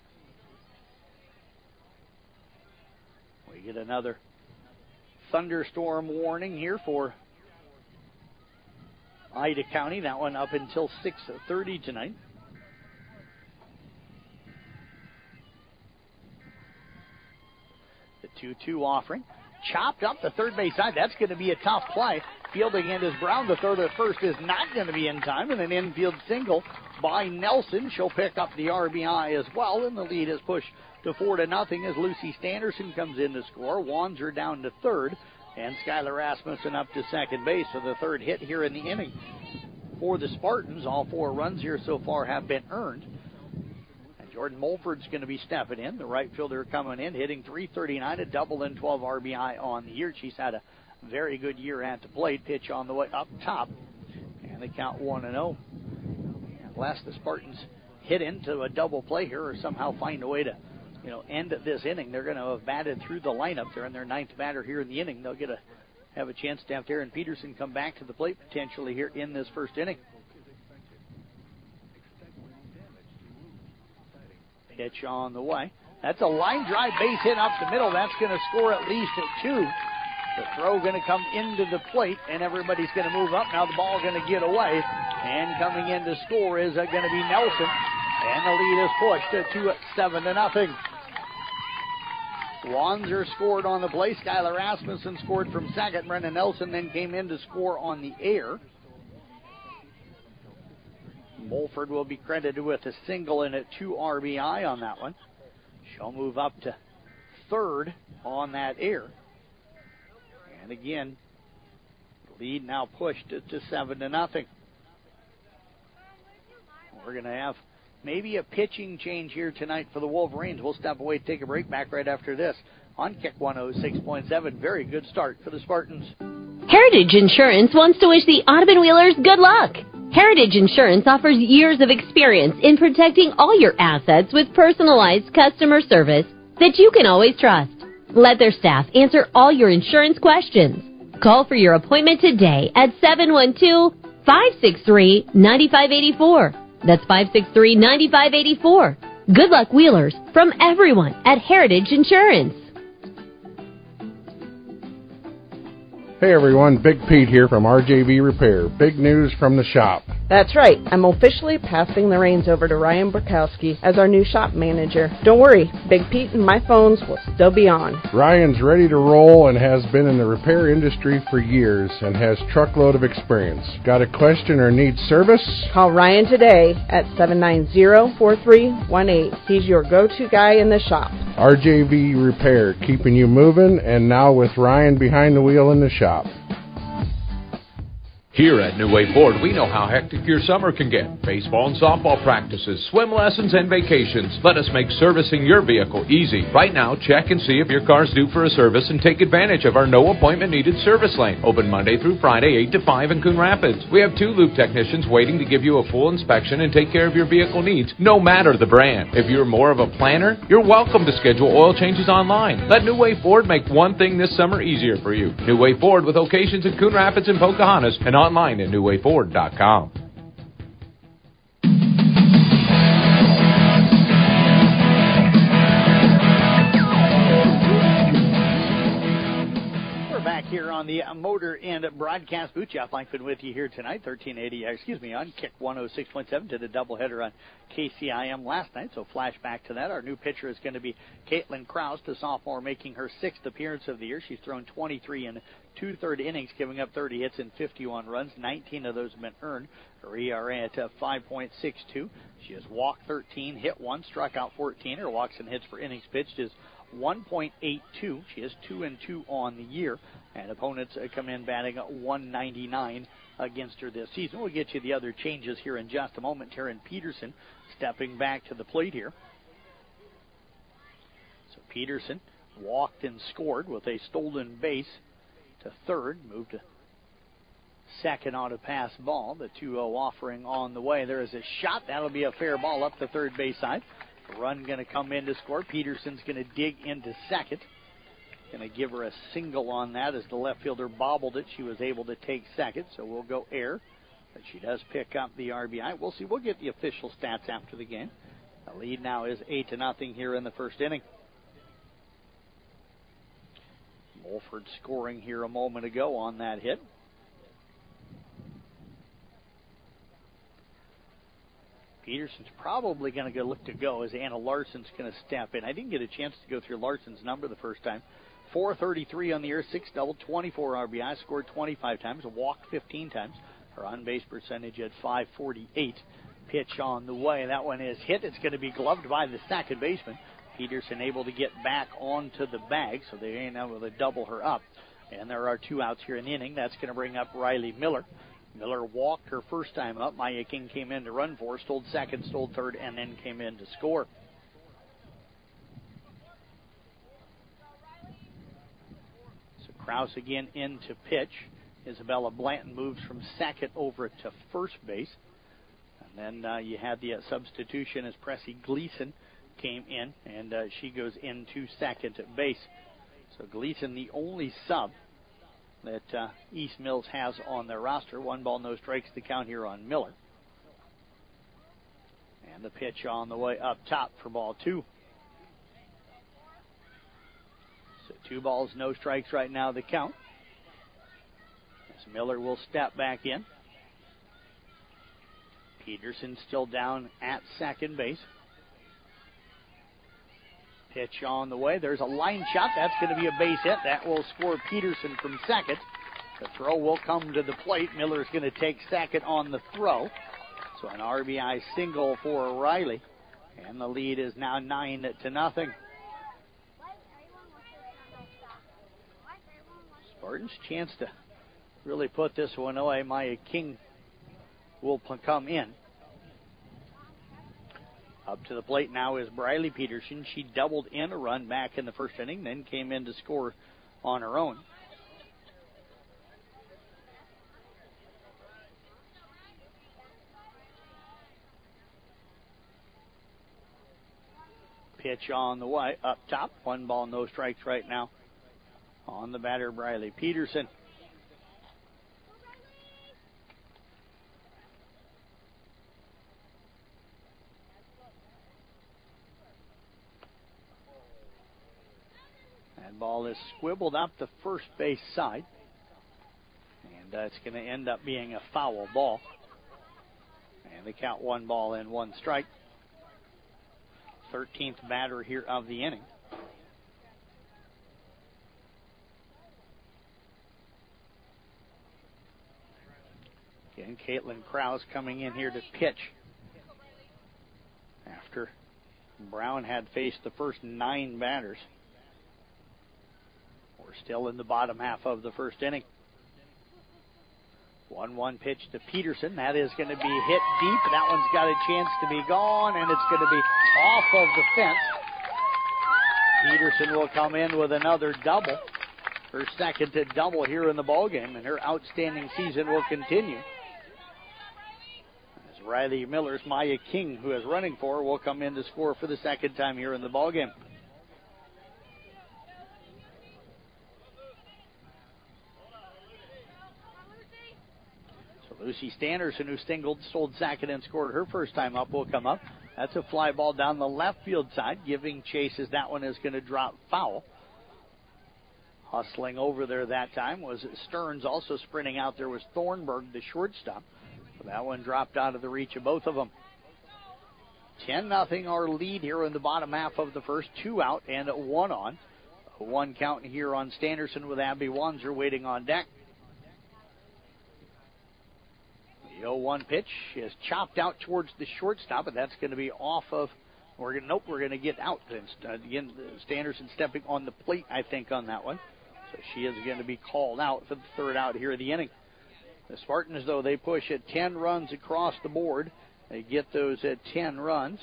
We get another thunderstorm warning here for Ida County. That one up until 6:30 tonight. The 2-2 offering. Chopped up the third base side. That's going to be a tough play. Fielding it is Brown. The third at first is not going to be in time. And an infield single by Nelson. She'll pick up the RBI as well. And the lead is pushed to 4-0 as Lucy Standerson comes in to score. Wanzer down to third. And Skylar Rasmussen up to second base for the third hit here in the inning. For the Spartans, all 4 runs here so far have been earned. And Jordan Mulford's going to be stepping in. The right fielder coming in, hitting .339, a double and 12 RBI on the year. She's had a very good year at the plate. Pitch on the way up top. And they count 1-0. Unless the Spartans hit into a double play here or somehow find a way to end this inning, they're going to have batted through the lineup. They're in their 9th batter here in the inning. They'll have a chance to have Darren Peterson come back to the plate potentially here in this first inning. Pitch on the way. That's a line drive base hit up the middle. That's going to score at least at 2. The throw going to come into the plate, and everybody's going to move up. Now the ball going to get away, and coming in to score is going to be Nelson, and the lead is pushed to 7-0. Wanzer scored on the play. Skylar Rasmussen scored from second. Brennan Nelson then came in to score on the air. Mulford will be credited with a single and a 2 RBI on that one. She'll move up to third on that air. And again, the lead now pushed to 7-0. We're going to have maybe a pitching change here tonight for the Wolverines. We'll step away, take a break, back right after this on Kick 106.7. Very good start for the Spartans. Heritage Insurance wants to wish the Audubon Wheelers good luck. Heritage Insurance offers years of experience in protecting all your assets with personalized customer service that you can always trust. Let their staff answer all your insurance questions. Call for your appointment today at 712-563-9584. That's 563-9584. Good luck, Wheelers, from everyone at Heritage Insurance. Hey everyone, Big Pete here from RJV Repair. Big news from the shop. That's right. I'm officially passing the reins over to Ryan Burkowski as our new shop manager. Don't worry, Big Pete and my phones will still be on. Ryan's ready to roll and has been in the repair industry for years and has truckload of experience. Got a question or need service? Call Ryan today at 790-4318. He's your go-to guy in the shop. RJV Repair, keeping you moving, and now with Ryan behind the wheel in the shop. Here at New Way Ford, we know how hectic your summer can get. Baseball and softball practices, swim lessons, and vacations. Let us make servicing your vehicle easy. Right now, check and see if your car's due for a service and take advantage of our no-appointment-needed service lane. Open Monday through Friday, 8 to 5 in Coon Rapids. We have 2 loop technicians waiting to give you a full inspection and take care of your vehicle needs, no matter the brand. If you're more of a planner, you're welcome to schedule oil changes online. Let New Way Ford make one thing this summer easier for you. New Way Ford with locations in Coon Rapids and Pocahontas and online at newwayford.com. We're back here on the Motor and Broadcast booth. Jeff Lankford with you here tonight, on Kick 106.7 to the doubleheader on KCIM last night. So flashback to that. Our new pitcher is going to be Caitlin Krause, the sophomore, making her 6th appearance of the year. She's thrown 23 in 2/3 innings, giving up 30 hits and 51 runs. 19 of those have been earned. Her ERA at 5.62. She has walked 13, hit 1, struck out 14. Her walks and hits for innings pitched is 1.82. She is 2-2 on the year. And opponents come in batting 199 against her this season. We'll get you the other changes here in just a moment. Taryn Peterson stepping back to the plate here. So Peterson walked and scored with a stolen base to third. Moved to second on a pass ball. The 2-0 offering on the way. There is a shot. That'll be a fair ball up the third base side. The run going to come in to score. Peterson's going to dig into second. Going to give her a single on that as the left fielder bobbled it. She was able to take second, so we'll go air. But she does pick up the RBI. We'll see. We'll get the official stats after the game. The lead now is 8-0 here in the first inning. Mulford scoring here a moment ago on that hit. Peterson's probably going to look to go as Anna Larson's going to step in. I didn't get a chance to go through Larson's number the first time. 433 on the year, 6 double, 24 RBI, scored 25 times, walked 15 times. Her on-base percentage at .548. Pitch on the way. That one is hit. It's going to be gloved by the second baseman. Peterson able to get back onto the bag, so they ain't able to double her up. And there are 2 outs here in the inning. That's going to bring up Riley Miller. Miller walked her first time up. Maya King came in to run for her, stole second, stole third, and then came in to score. So Krause again in to pitch. Isabella Blanton moves from second over to first base. And then you had the substitution as Pressy Gleason came in, and she goes into second at base. So Gleason, the only sub that East Mills has on their roster. 1 ball, no strikes to count here on Miller. And the pitch on the way up top for ball 2. So 2 balls, no strikes right now the count. As Miller will step back in. Peterson still down at second base. Pitch on the way. There's a line shot. That's going to be a base hit. That will score Peterson from second. The throw will come to the plate. Miller's going to take second on the throw. So an RBI single for Riley. And the lead is now 9-0. Spartans' chance to really put this one away. Maya King will come in. Up to the plate now is Briley Peterson. She doubled in a run back in the first inning, then came in to score on her own. Pitch on the way, up top. 1 ball, no strikes right now on the batter, Briley Peterson. Ball is squibbled up the first base side. And it's going to end up being a foul ball. And they count 1 ball and 1 strike. 13th batter here of the inning. Again, Caitlin Krause coming in here to pitch. After Brown had faced the first 9 batters. We're still in the bottom half of the first inning. 1-1 pitch to Peterson. That is going to be hit deep. That one's got a chance to be gone, and it's going to be off of the fence. Peterson will come in with another double. Her second to double here in the ballgame, and her outstanding season will continue. As Riley Miller's Maya King, who is running for her, will come in to score for the second time here in the ballgame. Lucy Standerson, who stole second and scored her first time up, will come up. That's a fly ball down the left field side, giving chase as that one is going to drop foul. Hustling over there that time was Stearns. Also sprinting out there was Thornburg, the shortstop. So that one dropped out of the reach of both of them. 10-0 our lead here in the bottom half of the first. 2 out and 1 on. A 1 count here on Standerson with Abby Wanzer waiting on deck. The 0-1 pitch is chopped out towards the shortstop, but that's going to be off of. We're going to get out. Again, Standerson stepping on the plate, I think, on that one. So she is going to be called out for the third out here of the inning. The Spartans, though, they push at 10 runs across the board. They get those at 10 runs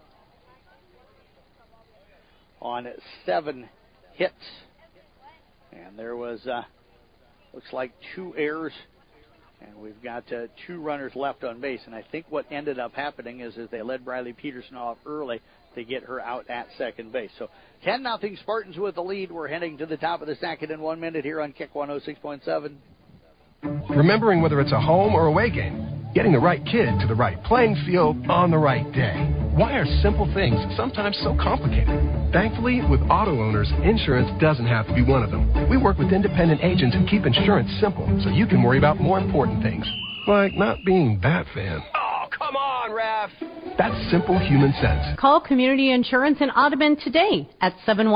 on 7 hits. And there was, looks like 2 errors. And we've got 2 runners left on base. And I think what ended up happening is they led Briley Peterson off early to get her out at second base. So 10-0 Spartans with the lead. We're heading to the top of the second in 1 minute here on Kick 106.7. Remembering whether it's a home or away game, getting the right kid to the right playing field on the right day. Why are simple things sometimes so complicated? Thankfully, with auto owners, insurance doesn't have to be one of them. We work with independent agents and keep insurance simple so you can worry about more important things, like not being that fan. Oh, come on, Ref. That's simple human sense. Call Community Insurance in Audubon today at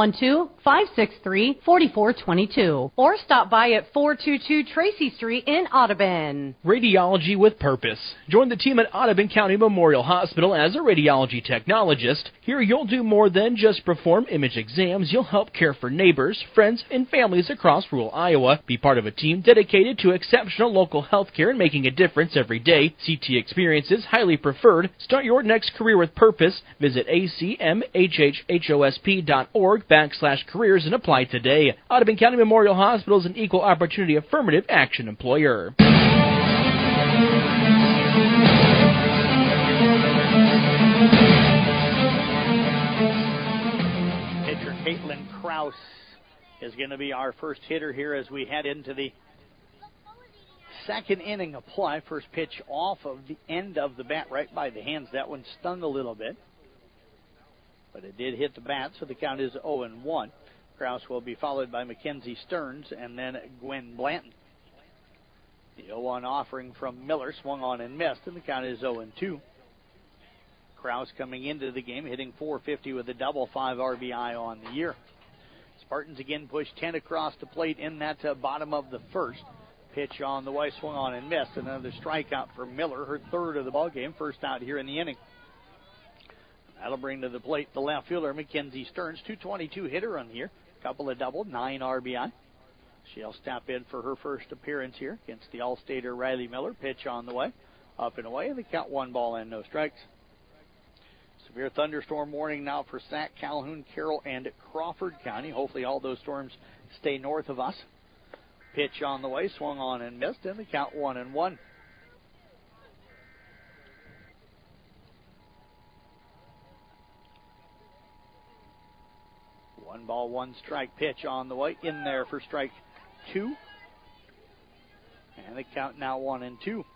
712-563-4422 or stop by at 422 Tracy Street in Audubon. Radiology with Purpose. Join the team at Audubon County Memorial Hospital as a radiology technologist. Here you'll do more than just perform image exams. You'll help care for neighbors, friends, and families across rural Iowa. Be part of a team dedicated to exceptional local health care and making a difference every day. CT experience is highly preferred. Start your next career with purpose. Visit acmhhosp.org/careers and apply today. Audubon County Memorial Hospital is an equal opportunity affirmative action employer. Pitcher Caitlin Kraus is going to be our first hitter here as we head into the second inning of play. First pitch off of the end of the bat, right by the hands. That one stung a little bit, but it did hit the bat, so the count is 0-1. Kraus will be followed by Mackenzie Stearns and then Gwen Blanton. The 0-1 offering from Miller swung on and missed, and the count is 0-2. Kraus coming into the game, hitting .450 with a double, 5 RBI on the year. Spartans again push 10 across the plate in that bottom of the first. Pitch on the way, swung on and missed. Another strikeout for Miller, her third of the ball game, first out here in the inning. That'll bring to the plate the left fielder, Mackenzie Stearns, .222 hitter on the year. Couple of double, 9 RBI. She'll step in for her first appearance here against the All-Stater Riley Miller. Pitch on the way, up and away, and the count 1 ball and no strikes. Severe thunderstorm warning now for Sac, Calhoun, Carroll, and Crawford County. Hopefully all those storms stay north of us. Pitch on the way, swung on and missed, and the count 1-1. 1 ball, 1 strike. Pitch on the way, in there for strike 2. And the count now 1-2.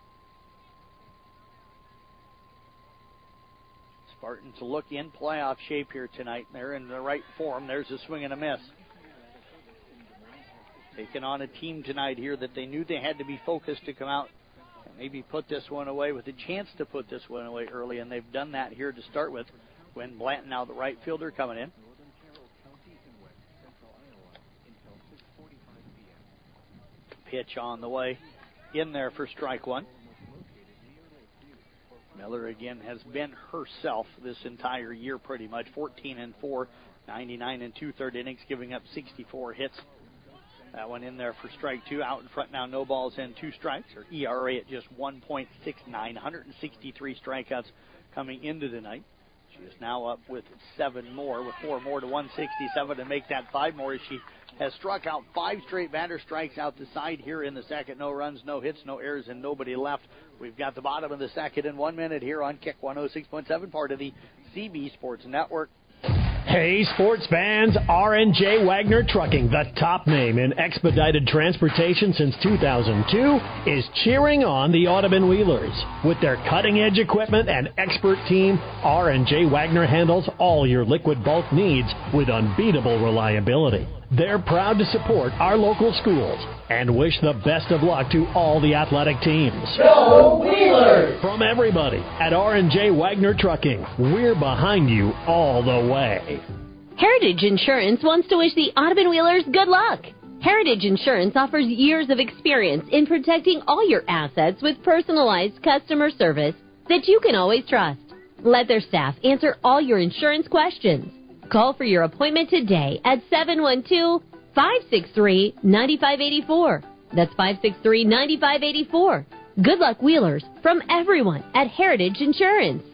Spartans look in playoff shape here tonight. They're in the right form. There's a swing and a miss. Taking on a team tonight here that they knew they had to be focused to come out and maybe put this one away with a chance to put this one away early, and they've done that here to start with. Gwen Blanton now the right fielder coming in. Pitch on the way, in there for strike 1. Miller again has been herself this entire year pretty much. 14-4, 99 2/3 innings, giving up 64 hits. That one in there for strike 2. Out in front now, no balls and 2 strikes. Her ERA at just 1.69. 163 strikeouts coming into the night. She is now up with 7 more, with 4 more to 167 to make that 5 more as she has struck out 5 straight batter strikes out the side here in the second. No runs, no hits, no errors, and nobody left. We've got the bottom of the second in 1 minute here on Kick 106.7, part of the CB Sports Network. Hey, sports fans, R&J Wagner Trucking, the top name in expedited transportation since 2002, is cheering on the Audubon Wheelers. With their cutting-edge equipment and expert team, R&J Wagner handles all your liquid bulk needs with unbeatable reliability. They're proud to support our local schools and wish the best of luck to all the athletic teams. Go Wheelers! From everybody at R&J Wagner Trucking, we're behind you all the way. Heritage Insurance wants to wish the Audubon Wheelers good luck. Heritage Insurance offers years of experience in protecting all your assets with personalized customer service that you can always trust. Let their staff answer all your insurance questions. Call for your appointment today at 563-9584. That's 563-9584. Good luck, Wheelers, from everyone at Heritage Insurance.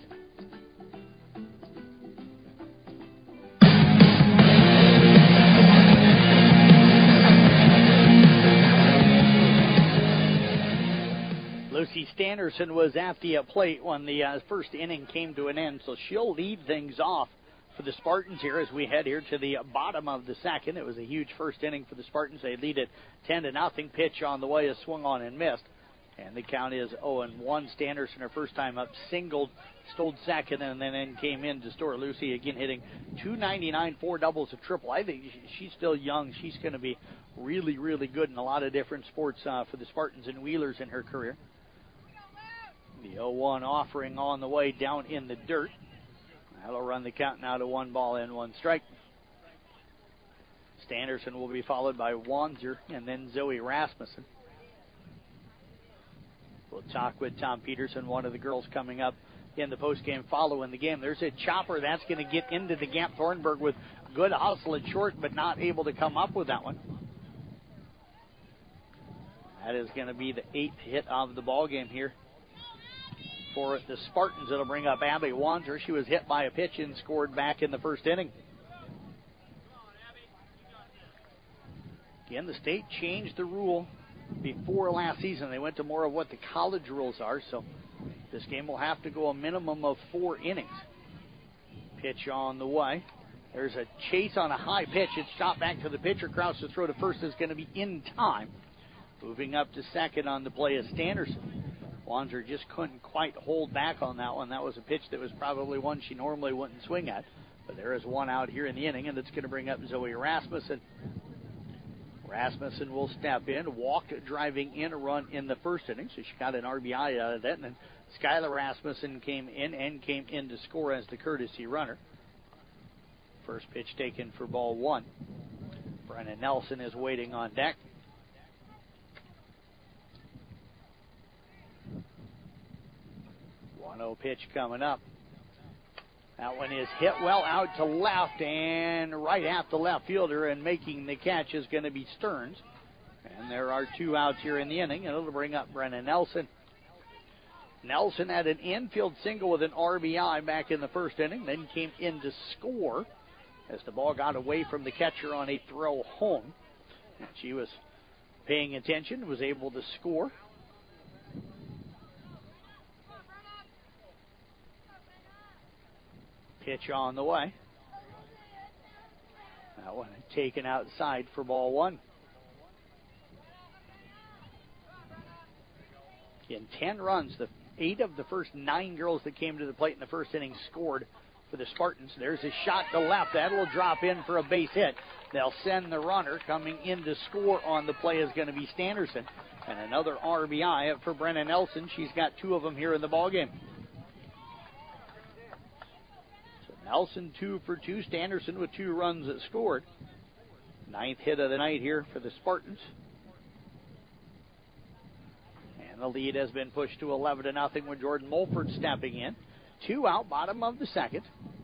Lucy Standerson was at the plate when the first inning came to an end, so she'll lead things off for the Spartans here as we head here to the bottom of the second. It was a huge first inning for the Spartans. They lead it 10-0. Pitch on the way is swung on and missed. And the count is 0-1. Standerson, her first time up, singled, stole second, and then came in to store. Lucy again hitting .299, 4 doubles, a triple. I think she's still young. She's going to be really, really good in a lot of different sports for the Spartans and Wheelers in her career. The 0-1 offering on the way down in the dirt. That'll run the count now to 1 ball and 1 strike. Standerson will be followed by Wanzer and then Zoe Rasmussen. We'll talk with Tom Peterson, one of the girls coming up in the postgame following the game. There's a chopper that's going to get into the gap. Thornburg with good hustle at short, but not able to come up with that one. That is going to be the 8th hit of the ball game here for the Spartans. It'll bring up Abby Wanzer. She was hit by a pitch and scored back in the first inning. Again, the state changed the rule before last season. They went to more of what the college rules are, so this game will have to go a minimum of 4 innings. Pitch on the way. There's a chase on a high pitch. It's shot back to the pitcher. Kraus to throw to first is going to be in time. Moving up to second on the play is Standerson. Wanzer just couldn't quite hold back on that one. That was a pitch that was probably one she normally wouldn't swing at. But there is one out here in the inning, and it's going to bring up Zoe Rasmussen. Rasmussen will step in, walked driving in a run in the first inning, so she got an RBI out of that. And then Skylar Rasmussen came in to score as the courtesy runner. First pitch taken for ball 1. Brennan Nelson is waiting on deck. 1-0 pitch coming up. That one is hit well out to left and right at the left fielder, and making the catch is going to be Stearns. And there are 2 outs here in the inning, and it'll bring up Brennan Nelson. Nelson had an infield single with an RBI back in the first inning, then came in to score as the ball got away from the catcher on a throw home. And she was paying attention, was able to score. Pitch on the way. That one taken outside for ball 1. In 10 runs, the 8 of the first 9 girls that came to the plate in the first inning scored for the Spartans. There's a shot to left. That will drop in for a base hit. They'll send the runner. Coming in to score on the play is going to be Standerson. And another RBI for Brennan Nelson. She's got 2 of them here in the ballgame. Nelson 2 for 2. Standerson with 2 runs that scored. 9th hit of the night here for the Spartans. And the lead has been pushed to 11-0 with Jordan Mulford stepping in. 2 out, bottom of the second.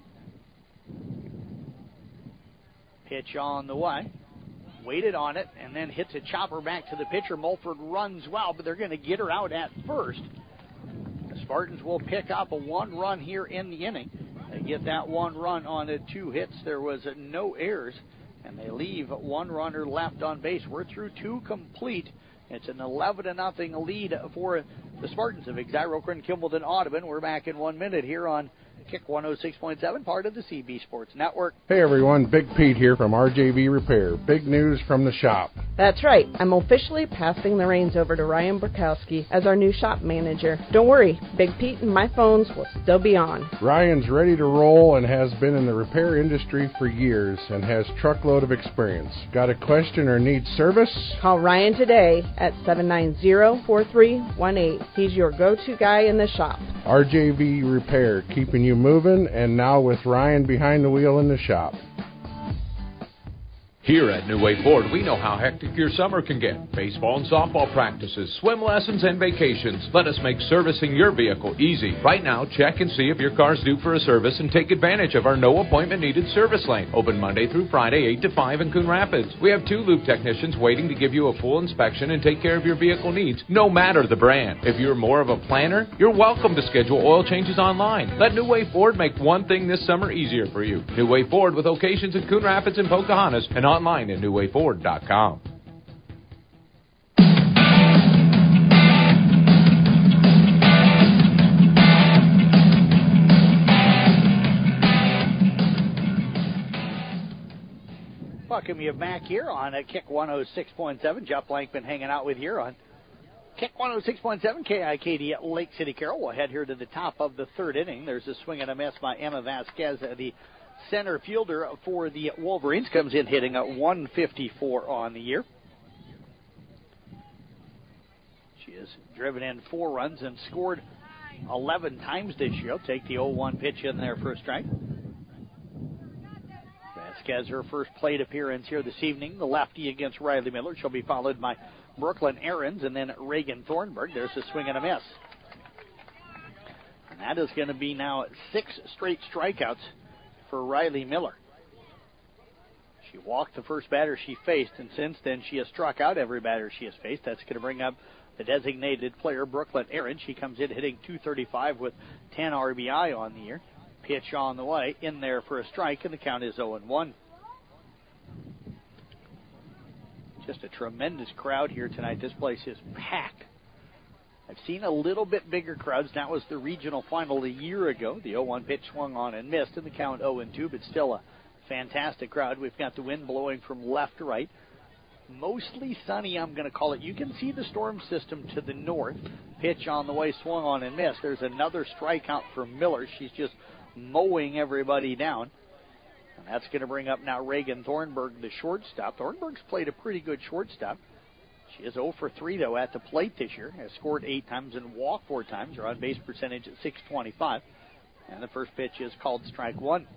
Pitch on the way. Waited on it and then hits a chopper back to the pitcher. Mulford runs well, but they're going to get her out at first. The Spartans will pick up a 1 run here in the inning. They get that 1 run on the 2 hits. There was no errors, and they leave 1 runner left on base. We're through 2 complete. It's an 11-0 lead for the Spartans of Exira-Oakron, Kimballton, Audubon. We're back in 1 minute here on Kick 106.7, part of the CB Sports Network. Hey everyone, Big Pete here from RJV Repair. Big news from the shop. That's right. I'm officially passing the reins over to Ryan Burkowski as our new shop manager. Don't worry, Big Pete and my phones will still be on. Ryan's ready to roll and has been in the repair industry for years and has truckload of experience. Got a question or need service? Call Ryan today at 790-4318. He's your go-to guy in the shop. RJV Repair, keeping you moving, and now with Ryan behind the wheel in the shop. Here at New Way Ford, we know how hectic your summer can get. Baseball and softball practices, swim lessons, and vacations. Let us make servicing your vehicle easy. Right now, check and see if your car's due for a service and take advantage of our no appointment needed service lane. Open Monday through Friday, 8 to 5 in Coon Rapids. We have 2 lube technicians waiting to give you a full inspection and take care of your vehicle needs, no matter the brand. If you're more of a planner, you're welcome to schedule oil changes online. Let New Way Ford make one thing this summer easier for you. New Way Ford with locations in Coon Rapids and Pocahontas and online at newwayford.com. Welcome you back here on Kick 106.7. Jeff Blankman hanging out with you on Kick 106.7 KIKD at Lake City Carroll. We'll head here to the top of the third inning. There's a swing and a miss by Emma Vasquez, the center fielder for the Wolverines. Comes in hitting at 154 on the year. She has driven in 4 runs and scored 11 times this year. I'll take the 0-1 pitch in there for a strike. Vasquez, her first plate appearance here this evening, the lefty against Riley Miller. She'll be followed by Brooklyn Ahrens and then Reagan Thornburg. There's a swing and a miss. And that is going to be now 6 straight strikeouts for Riley Miller. She walked the first batter she faced, and since then she has struck out every batter she has faced. That's going to bring up the designated player, Brooklyn Ahrens. She comes in hitting .235 with 10 RBI on the year. Pitch on the way, in there for a strike, and the count is 0-1. Just a tremendous crowd here tonight. This place is packed. I've seen a little bit bigger crowds. That was the regional final a year ago. The 0-1 pitch swung on and missed, and the count 0-2, but still a fantastic crowd. We've got the wind blowing from left to right. Mostly sunny, I'm going to call it. You can see the storm system to the north. Pitch on the way, swung on and missed. There's another strikeout for Miller. She's just mowing everybody down. And that's going to bring up now Reagan Thornburg, the shortstop. Thornburg's played a pretty good shortstop. She is 0 for 3, though, at the plate this year. Has scored 8 times and walked 4 times. Her on-base percentage at .625. And the first pitch is called strike 1.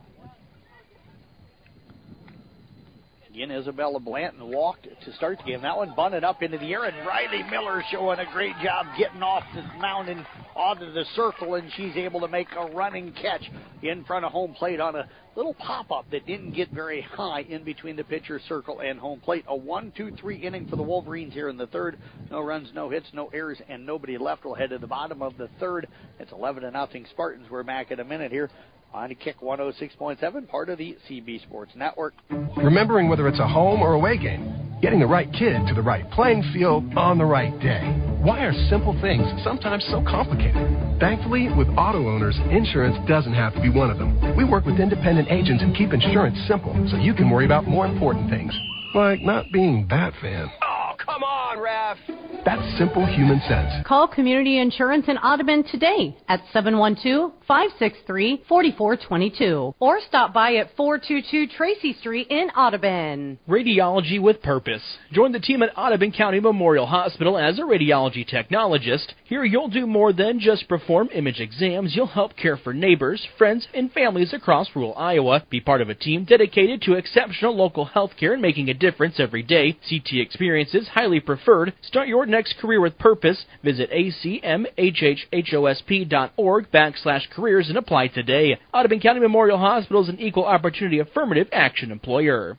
Again, Isabella Blanton walked to start the game. That one bunted up into the air, and Riley Miller showing a great job getting off the mound and onto the circle, and she's able to make a running catch in front of home plate on a little pop-up that didn't get very high in between the pitcher's circle and home plate. A 1-2-3 inning for the Wolverines here in the third. No runs, no hits, no errors, and nobody left. We'll head to the bottom of the third. It's 11-0 Spartans. We're back in a minute here on Kick 106.7, part of the CB Sports Network. Remembering whether it's a home or away game, getting the right kid to the right playing field on the right day. Why are simple things sometimes so complicated? Thankfully, with auto owners, insurance doesn't have to be one of them. We work with independent agents and keep insurance simple so you can worry about more important things, like not being that fan. Oh, come on, Ref. That's simple human sense. Call Community Insurance in Audubon today at 712-563-4422 or stop by at 422 Tracy Street in Audubon. Radiology with purpose. Join the team at Audubon County Memorial Hospital as a radiology technologist. Here you'll do more than just perform image exams. You'll help care for neighbors, friends, and families across rural Iowa. Be part of a team dedicated to exceptional local health care and making a difference every day. CT experience is highly preferred. Start your next career with purpose. Visit acmhhosp.org/careers and apply today. Audubon County Memorial Hospital is an equal opportunity affirmative action employer.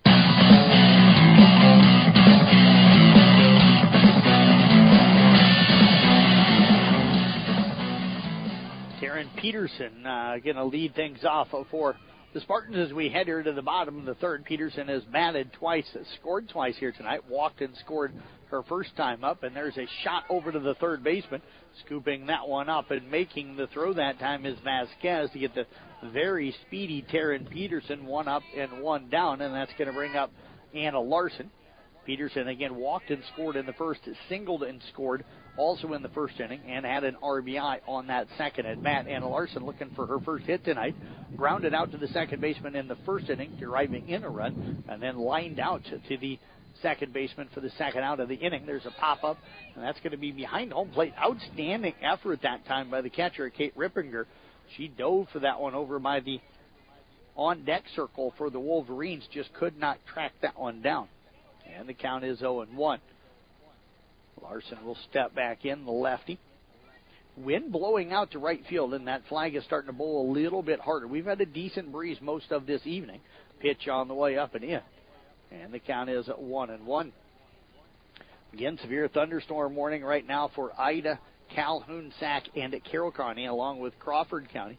Taryn Peterson going to lead things off for the Spartans as we head here to the bottom of the third. Peterson has batted twice, scored twice here tonight, walked and scored her first time up, and there's a shot over to the third baseman, scooping that one up and making the throw that time is Vasquez to get the very speedy Taryn Peterson, 1 up and 1 down, and that's going to bring up Anna Larson. Peterson again walked and scored in the first, singled and scored also in the first inning, and had an RBI on that second at bat. Anna Larson looking for her first hit tonight. Grounded out to the second baseman in the first inning, deriving in a run, and then lined out to the second baseman for the second out of the inning. There's a pop-up, and that's going to be behind home plate. Outstanding effort that time by the catcher, Kate Rippinger. She dove for that one over by the on deck circle for the Wolverines, just could not track that one down. And the count is 0-1. Larson will step back in, the lefty. Wind blowing out to right field, and that flag is starting to blow a little bit harder. We've had a decent breeze most of this evening. Pitch on the way up and in. And the count is 1-1. Again, severe thunderstorm warning right now for Ida, Calhoun, Sac, and Carroll County, along with Crawford County.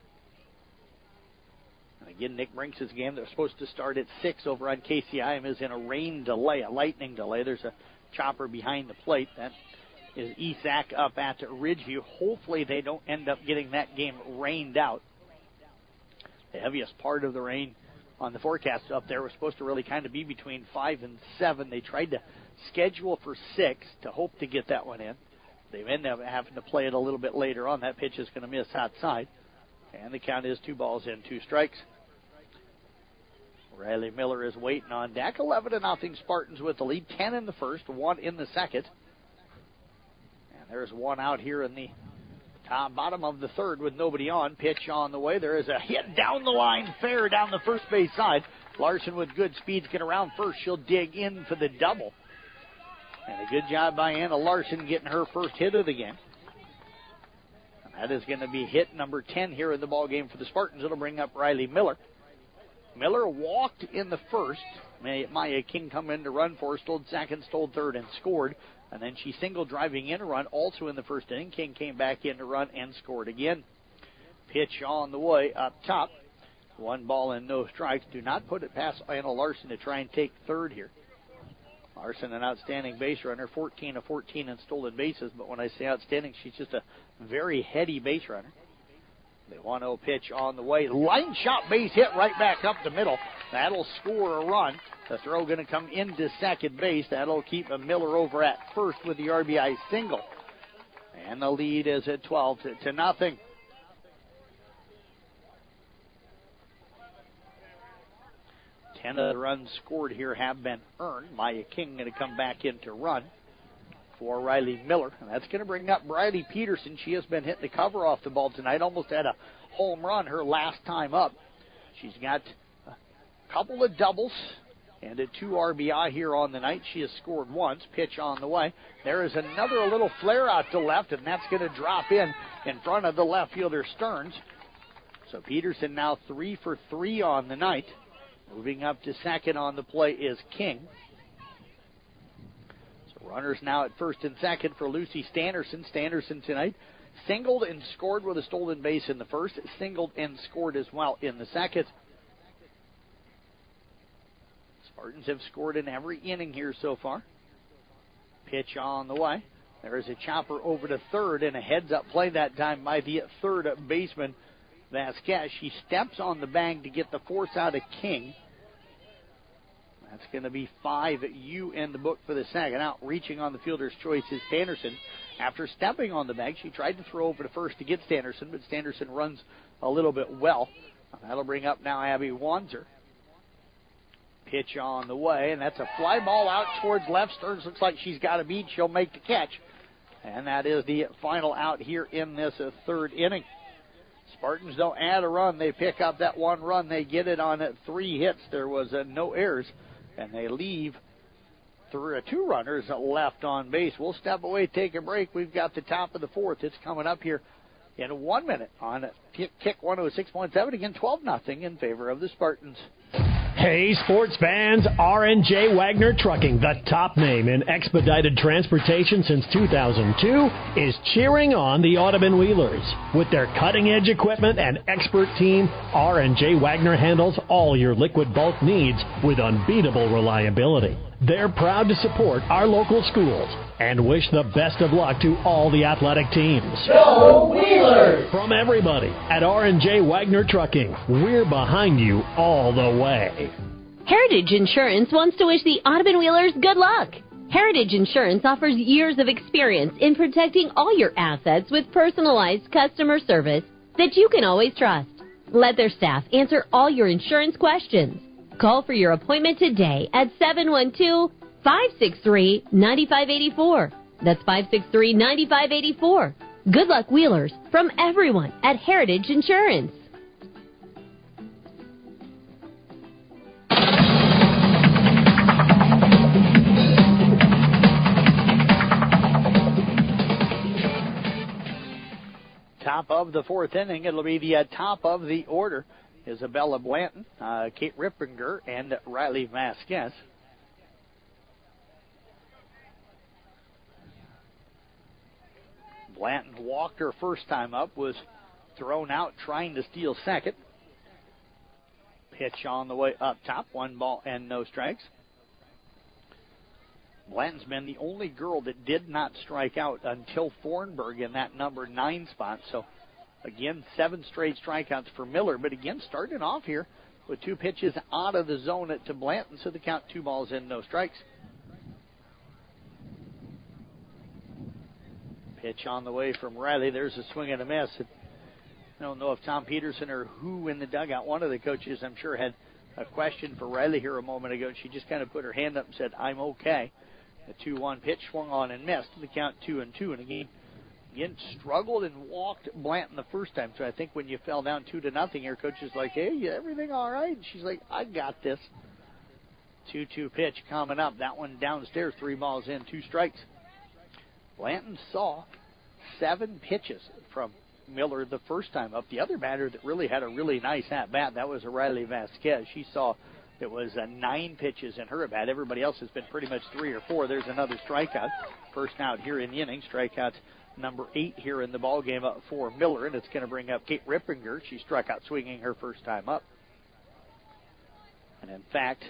And again, Nick Brinks' game that was supposed to start at 6 over on KCIM is in a rain delay, a lightning delay. There's a chopper behind the plate. That is ESAC up at Ridgeview. Hopefully they don't end up getting that game rained out. The heaviest part of the rain on the forecast up there was supposed to really kind of be between 5 and 7. They tried to schedule for 6 to hope to get that one in. They ended up having to play it a little bit later on. That pitch is going to miss outside. And the count is 2 balls and 2 strikes. Riley Miller is waiting on deck. 11-0 Spartans with the lead. 10 in the first, 1 in the second. And there's one out here in the bottom of the third with nobody on. Pitch on the way. There is a hit down the line, fair down the first base side. Larson with good speeds get around first. She'll dig in for the double. And a good job by Anna Larson getting her first hit of the game. And that is going to be hit number 10 here in the ball game for the Spartans. It'll bring up Riley Miller. Miller walked in the first. Maya King come in to run for her, stole second, stole third, and scored. And then she singled driving in a run also in the first inning. King came back in to run and scored again. Pitch on the way up top. 1 ball and no strikes. Do not put it past Anna Larson to try and take third here. Larson, an outstanding base runner, 14 of 14 in stolen bases. But when I say outstanding, she's just a very heady base runner. The 1-0 pitch on the way. Line shot, base hit right back up the middle. That'll score a run. The throw going to come into second base. That'll keep Miller over at first with the RBI single. And the lead is at 12-0. 10 of the runs scored here have been earned. Maya King going to come back in to run for Riley Miller. And that's going to bring up Briley Peterson. She has been hitting the cover off the ball tonight. Almost had a home run her last time up. She's got a couple of doubles and a 2 RBI here on the night. She has scored once. Pitch on the way. There is another little flare out to left, and that's going to drop in front of the left fielder Stearns. So Peterson now 3 for 3 on the night. Moving up to second on the play is King. So runners now at first and second for Lucy Standerson. Standerson tonight singled and scored with a stolen base in the first. Singled and scored as well in the second. Spartans have scored in every inning here so far. Pitch on the way. There is a chopper over to third and a heads-up play that time by the third baseman, Vasquez. She steps on the bag to get the force out of King. That's going to be 5 U in the book for the second out. Reaching on the fielder's choice is Standerson. After stepping on the bag, she tried to throw over to first to get Standerson, but Standerson runs a little bit well. That'll bring up now Abby Wanzer. Pitch on the way, and that's a fly ball out towards left. Stearns looks like she's got a beat. She'll make the catch. And that is the final out here in this third inning. Spartans don't add a run. They pick up that 1 run. They get it on 3 hits. There was no errors. And they leave 2 runners left on base. We'll step away, take a break. We've got the top of the fourth. It's coming up here in 1 minute on Kick 106.7. Again, 12-0 in favor of the Spartans. Hey, sports fans, R&J Wagner Trucking, the top name in expedited transportation since 2002, is cheering on the Audubon Wheelers. With their cutting-edge equipment and expert team, R&J Wagner handles all your liquid bulk needs with unbeatable reliability. They're proud to support our local schools and wish the best of luck to all the athletic teams. Go Wheelers! From everybody at R&J Wagner Trucking, we're behind you all the way. Heritage Insurance wants to wish the Audubon Wheelers good luck. Heritage Insurance offers years of experience in protecting all your assets with personalized customer service that you can always trust. Let their staff answer all your insurance questions. Call for your appointment today at 712-563-9584. That's 563-9584. Good luck, Wheelers, from everyone at Heritage Insurance. top of the fourth inning. It'll be the top of the order. Isabella Blanton, Kate Rippinger, and Riley Vasquez. Blanton walked her first time up, was thrown out trying to steal second. Pitch on the way up top, 1 ball and no strikes. Blanton's been the only girl that did not strike out until Thornburg in that number 9 spot. So, again, 7 straight strikeouts for Miller. But again, starting off here with 2 pitches out of the zone to Blanton. So the count 2 balls and no strikes. Pitch on the way from Riley. There's a swing and a miss. I don't know if Tom Peterson or who in the dugout, one of the coaches, I'm sure, had a question for Riley here a moment ago. She just kind of put her hand up and said, "I'm okay." The 2-1 pitch swung on and missed. The count 2-2. And again, struggled and walked Blanton the first time. So I think when you fell down 2-0, your coach is like, "Hey, everything all right?" And she's like, "I got this." 2-2 pitch coming up. That one downstairs, 3 balls in, 2 strikes. Blanton saw 7 pitches from Miller the first time up. The other batter that really had a really nice at-bat, that was Riley Vasquez. She saw it was 9 pitches in her at-bat. Everybody else has been pretty much 3 or 4. There's another strikeout. First out here in the inning. Strikeout number 8 here in the ballgame up for Miller, and it's going to bring up Kate Rippinger. She struck out swinging her first time up. And in fact,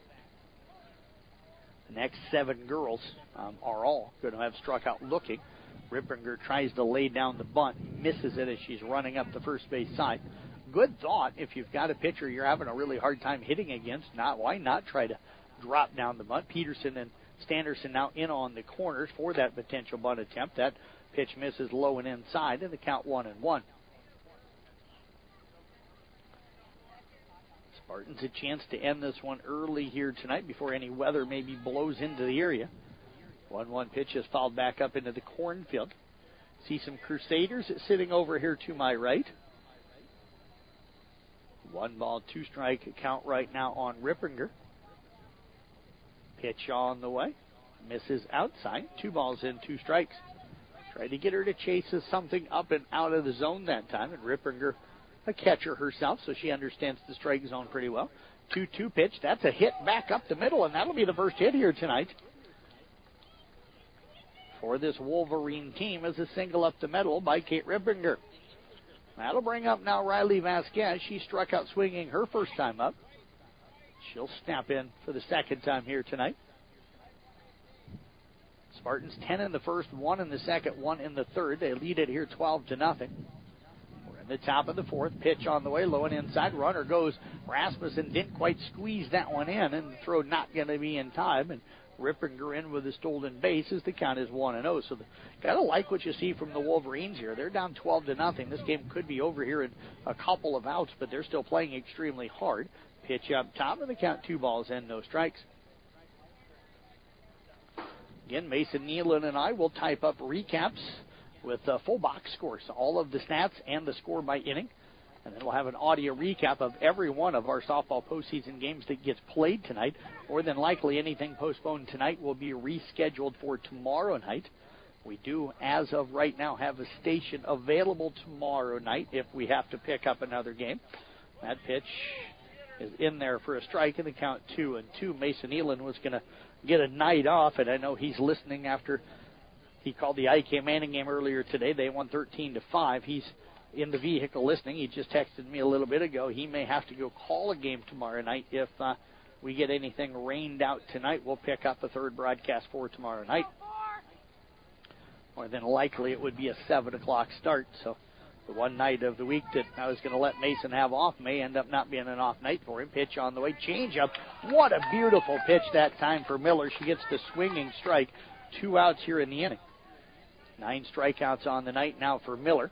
the next 7 girls are all going to have struck out looking. Rippinger tries to lay down the bunt, misses it as she's running up the first base side. Good thought. If you've got a pitcher you're having a really hard time hitting against, why not try to drop down the bunt? Peterson and Standerson now in on the corners for that potential bunt attempt. That pitch misses low and inside, and the count 1-1. Spartans a chance to end this one early here tonight before any weather maybe blows into the area. 1-1 pitch is fouled back up into the cornfield. See some Crusaders sitting over here to my right. 1 ball, 2 strike count right now on Rippinger. Pitch on the way. Misses outside. 2 balls in, 2 strikes. Tried to get her to chase something up and out of the zone that time, and Rippinger, a catcher herself, so she understands the strike zone pretty well. 2-2 pitch. That's a hit back up the middle, and that'll be the first hit here tonight for this Wolverine team, is a single up the middle by Kate Rippinger. That'll bring up now Riley Vasquez. She struck out swinging her first time up. She'll snap in for the second time here tonight. Spartans 10 in the first, 1 in the second, 1 in the third. They lead it here 12-0. We're in the top of the fourth. Pitch on the way, low and inside. Runner goes. Rasmussen didn't quite squeeze that one in, and the throw not going to be in time. And Rippinger in with a stolen base as the count is 1-0. So got to like what you see from the Wolverines here. They're down 12-0. This game could be over here in a couple of outs, but they're still playing extremely hard. Pitch up top, and the count 2 balls and no strikes. Again, Mason Nealon and I will type up recaps with full box scores, all of the stats and the score by inning. And then we'll have an audio recap of every one of our softball postseason games that gets played tonight. More than likely, anything postponed tonight will be rescheduled for tomorrow night. We do, as of right now, have a station available tomorrow night if we have to pick up another game. That pitch is in there for a strike, and the count 2-2. Mason Nealon was going to get a night off, and I know he's listening after he called the IK Manning game earlier today. They won 13-5. He's in the vehicle listening. He just texted me a little bit ago. He may have to go call a game tomorrow night. If we get anything rained out tonight, we'll pick up a third broadcast for tomorrow night. More than likely, it would be a 7 o'clock start. So the one night of the week that I was going to let Mason have off may end up not being an off night for him. Pitch on the way. Change up. What a beautiful pitch that time for Miller. She gets the swinging strike. 2 outs here in the inning. 9 strikeouts on the night now for Miller.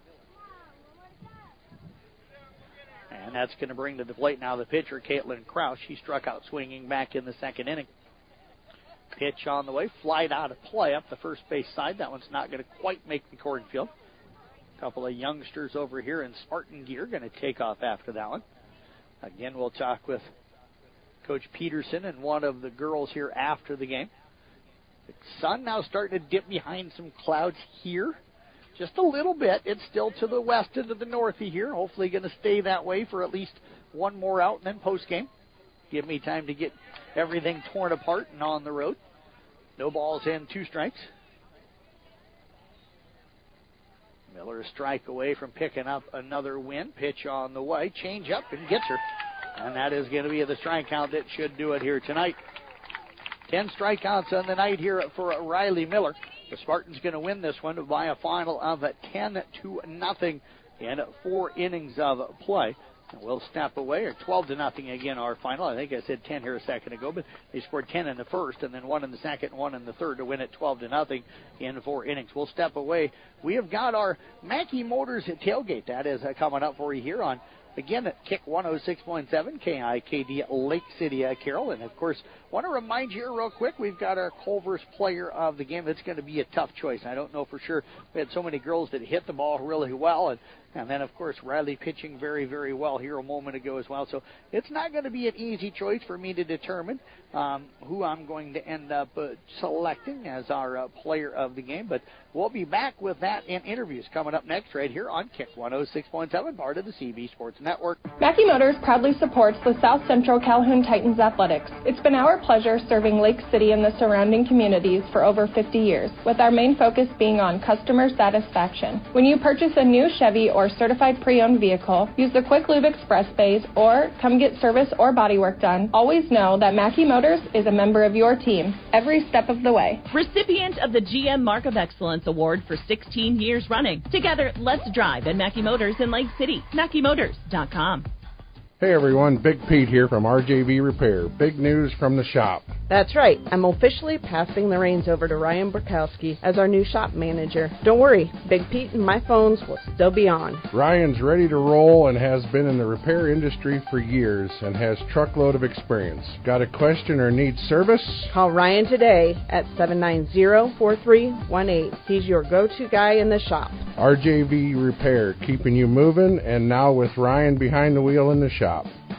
And that's going to bring to the plate now the pitcher, Caitlin Krause. She struck out swinging back in the second inning. Pitch on the way. Flied out of play up the first base side. That one's not going to quite make the cornfield. A couple of youngsters over here in Spartan gear going to take off after that one. Again, we'll talk with Coach Peterson and one of the girls here after the game. The sun now starting to dip behind some clouds here. just a little bit. It's still to the west and to the northy here. Hopefully going to stay that way for at least one more out and then post-game. Give me time to get everything torn apart and on the road. No balls in, 2 strikes. Miller a strike away from picking up another win. Pitch on the way. Change up and gets her. And that is going to be the strikeout that should do it here tonight. 10 strikeouts on the night here for Riley Miller. The Spartans going to win this one by a final of 10-0 in 4 innings of play. And we'll step away, or 12-0 again, our final. I think I said 10 here a second ago, but they scored 10 in the first, and then 1 in the second, and 1 in the third to win it 12-0 in 4 innings. We'll step away. We have got our Mackey Motors tailgate. That is coming up for you here on, again, at Kick 106.7, KIKD Lake City, Carroll. And, of course, want to remind you real quick, we've got our Culver's player of the game. It's going to be a tough choice. I don't know for sure. We had so many girls that hit the ball really well, and then, of course, Riley pitching very, very well here a moment ago as well. So it's not going to be an easy choice for me to determine who I'm going to end up selecting as our player of the game. But we'll be back with that in interviews coming up next right here on Kick 106.7, part of the CB Sports Network. Mackey Motors proudly supports the South Central Calhoun Titans athletics. It's been our pleasure serving Lake City and the surrounding communities for over 50 years, with our main focus being on customer satisfaction. When you purchase a new Chevy or certified pre-owned vehicle, use the Quick Lube Express bays, or come get service or body work done, always know that Mackey Motors is a member of your team every step of the way. Recipient of the GM Mark of Excellence Award for 16 years running. Together, let's drive at Mackey Motors in Lake City. MackeyMotors.com. Hey everyone, Big Pete here from RJV Repair. Big news from the shop. That's right. I'm officially passing the reins over to Ryan Burkowski as our new shop manager. Don't worry, Big Pete and my phones will still be on. Ryan's ready to roll and has been in the repair industry for years and has truckload of experience. Got a question or need service? Call Ryan today at 790-4318. He's your go-to guy in the shop. RJV Repair, keeping you moving, and now with Ryan behind the wheel in the shop.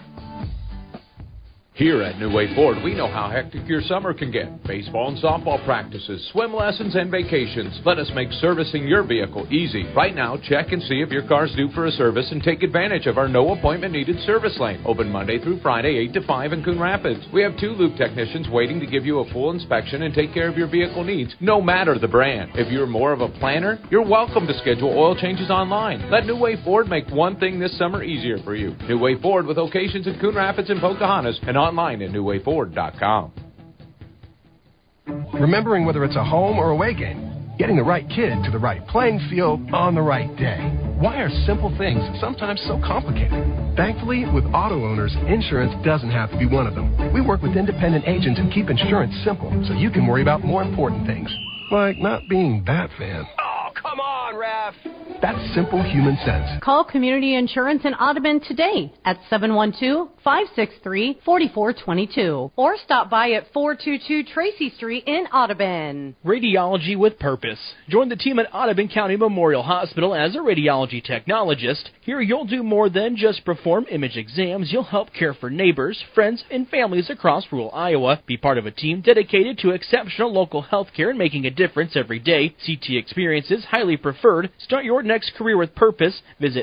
Here at New Way Ford, we know how hectic your summer can get. Baseball and softball practices, swim lessons, and vacations. Let us make servicing your vehicle easy. Right now, check and see if your car's due for a service and take advantage of our no appointment needed service lane. Open Monday through Friday, 8 to 5 in Coon Rapids. We have 2 lube technicians waiting to give you a full inspection and take care of your vehicle needs, no matter the brand. If you're more of a planner, you're welcome to schedule oil changes online. Let New Way Ford make one thing this summer easier for you. New Way Ford with locations in Coon Rapids and Pocahontas and online at newwayford.com. Remembering whether it's a home or away game, getting the right kid to the right playing field on the right day. Why are simple things sometimes so complicated? Thankfully, with auto owners, insurance doesn't have to be one of them. We work with independent agents and keep insurance simple so you can worry about more important things, like not being that fan. Oh, come on, Ref. That's simple human sense. Call Community Insurance in Audubon today at 712-563-4422 or stop by at 422 Tracy Street in Audubon. Radiology with purpose. Join the team at Audubon County Memorial Hospital as a radiology technologist. Here you'll do more than just perform image exams. You'll help care for neighbors, friends, and families across rural Iowa. Be part of a team dedicated to exceptional local health care and making a difference every day. CT experience is highly preferred. Start your next career with purpose. Visit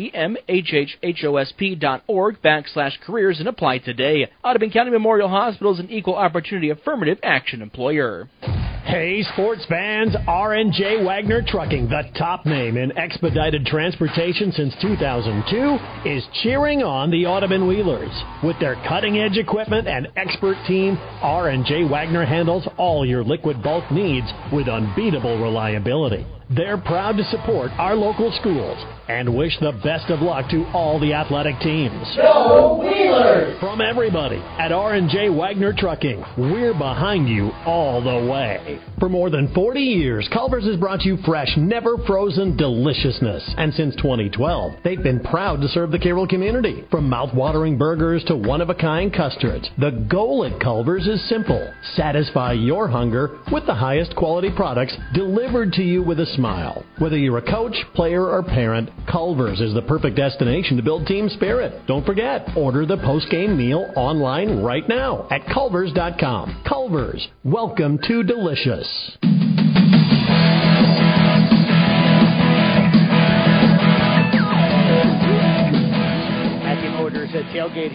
acmhhosp.org/careers and apply today. Audubon County Memorial Hospital is an equal opportunity affirmative action employer. Hey, sports fans, R&J Wagner Trucking, the top name in expedited transportation since 2002, is cheering on the Audubon Wheelers. With their cutting-edge equipment and expert team, R&J Wagner handles all your liquid bulk needs with unbeatable reliability. They're proud to support our local schools and wish the best of luck to all the athletic teams. Go Wheelers! From everybody at R&J Wagner Trucking, we're behind you all the way. For more than 40 years, Culver's has brought you fresh, never frozen deliciousness. And since 2012, they've been proud to serve the Carroll community. From mouth-watering burgers to one-of-a-kind custards, the goal at Culver's is simple. Satisfy your hunger with the highest quality products delivered to you with a smile. Whether you're a coach, player, or parent, Culver's is the perfect destination to build team spirit. Don't forget, order the post-game meal online right now at Culver's.com. Culver's, welcome to delicious.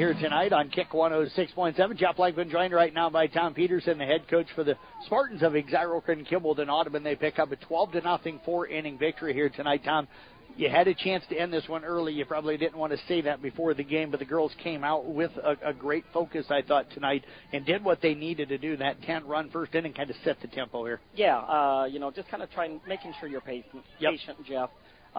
here tonight on Kick 106.7. Jeff Blankman joined right now by Tom Peterson, the head coach for the Spartans of Exarocran Kimballton Audubon. They pick up a 12-0 4-inning victory here tonight. Tom, you had a chance to end this one early. You probably didn't want to say that before the game, but the girls came out with a great focus, I thought, tonight, and did what they needed to do. That 10-run first inning kind of set the tempo here. Yeah, just kind of making sure you're patient, Jeff.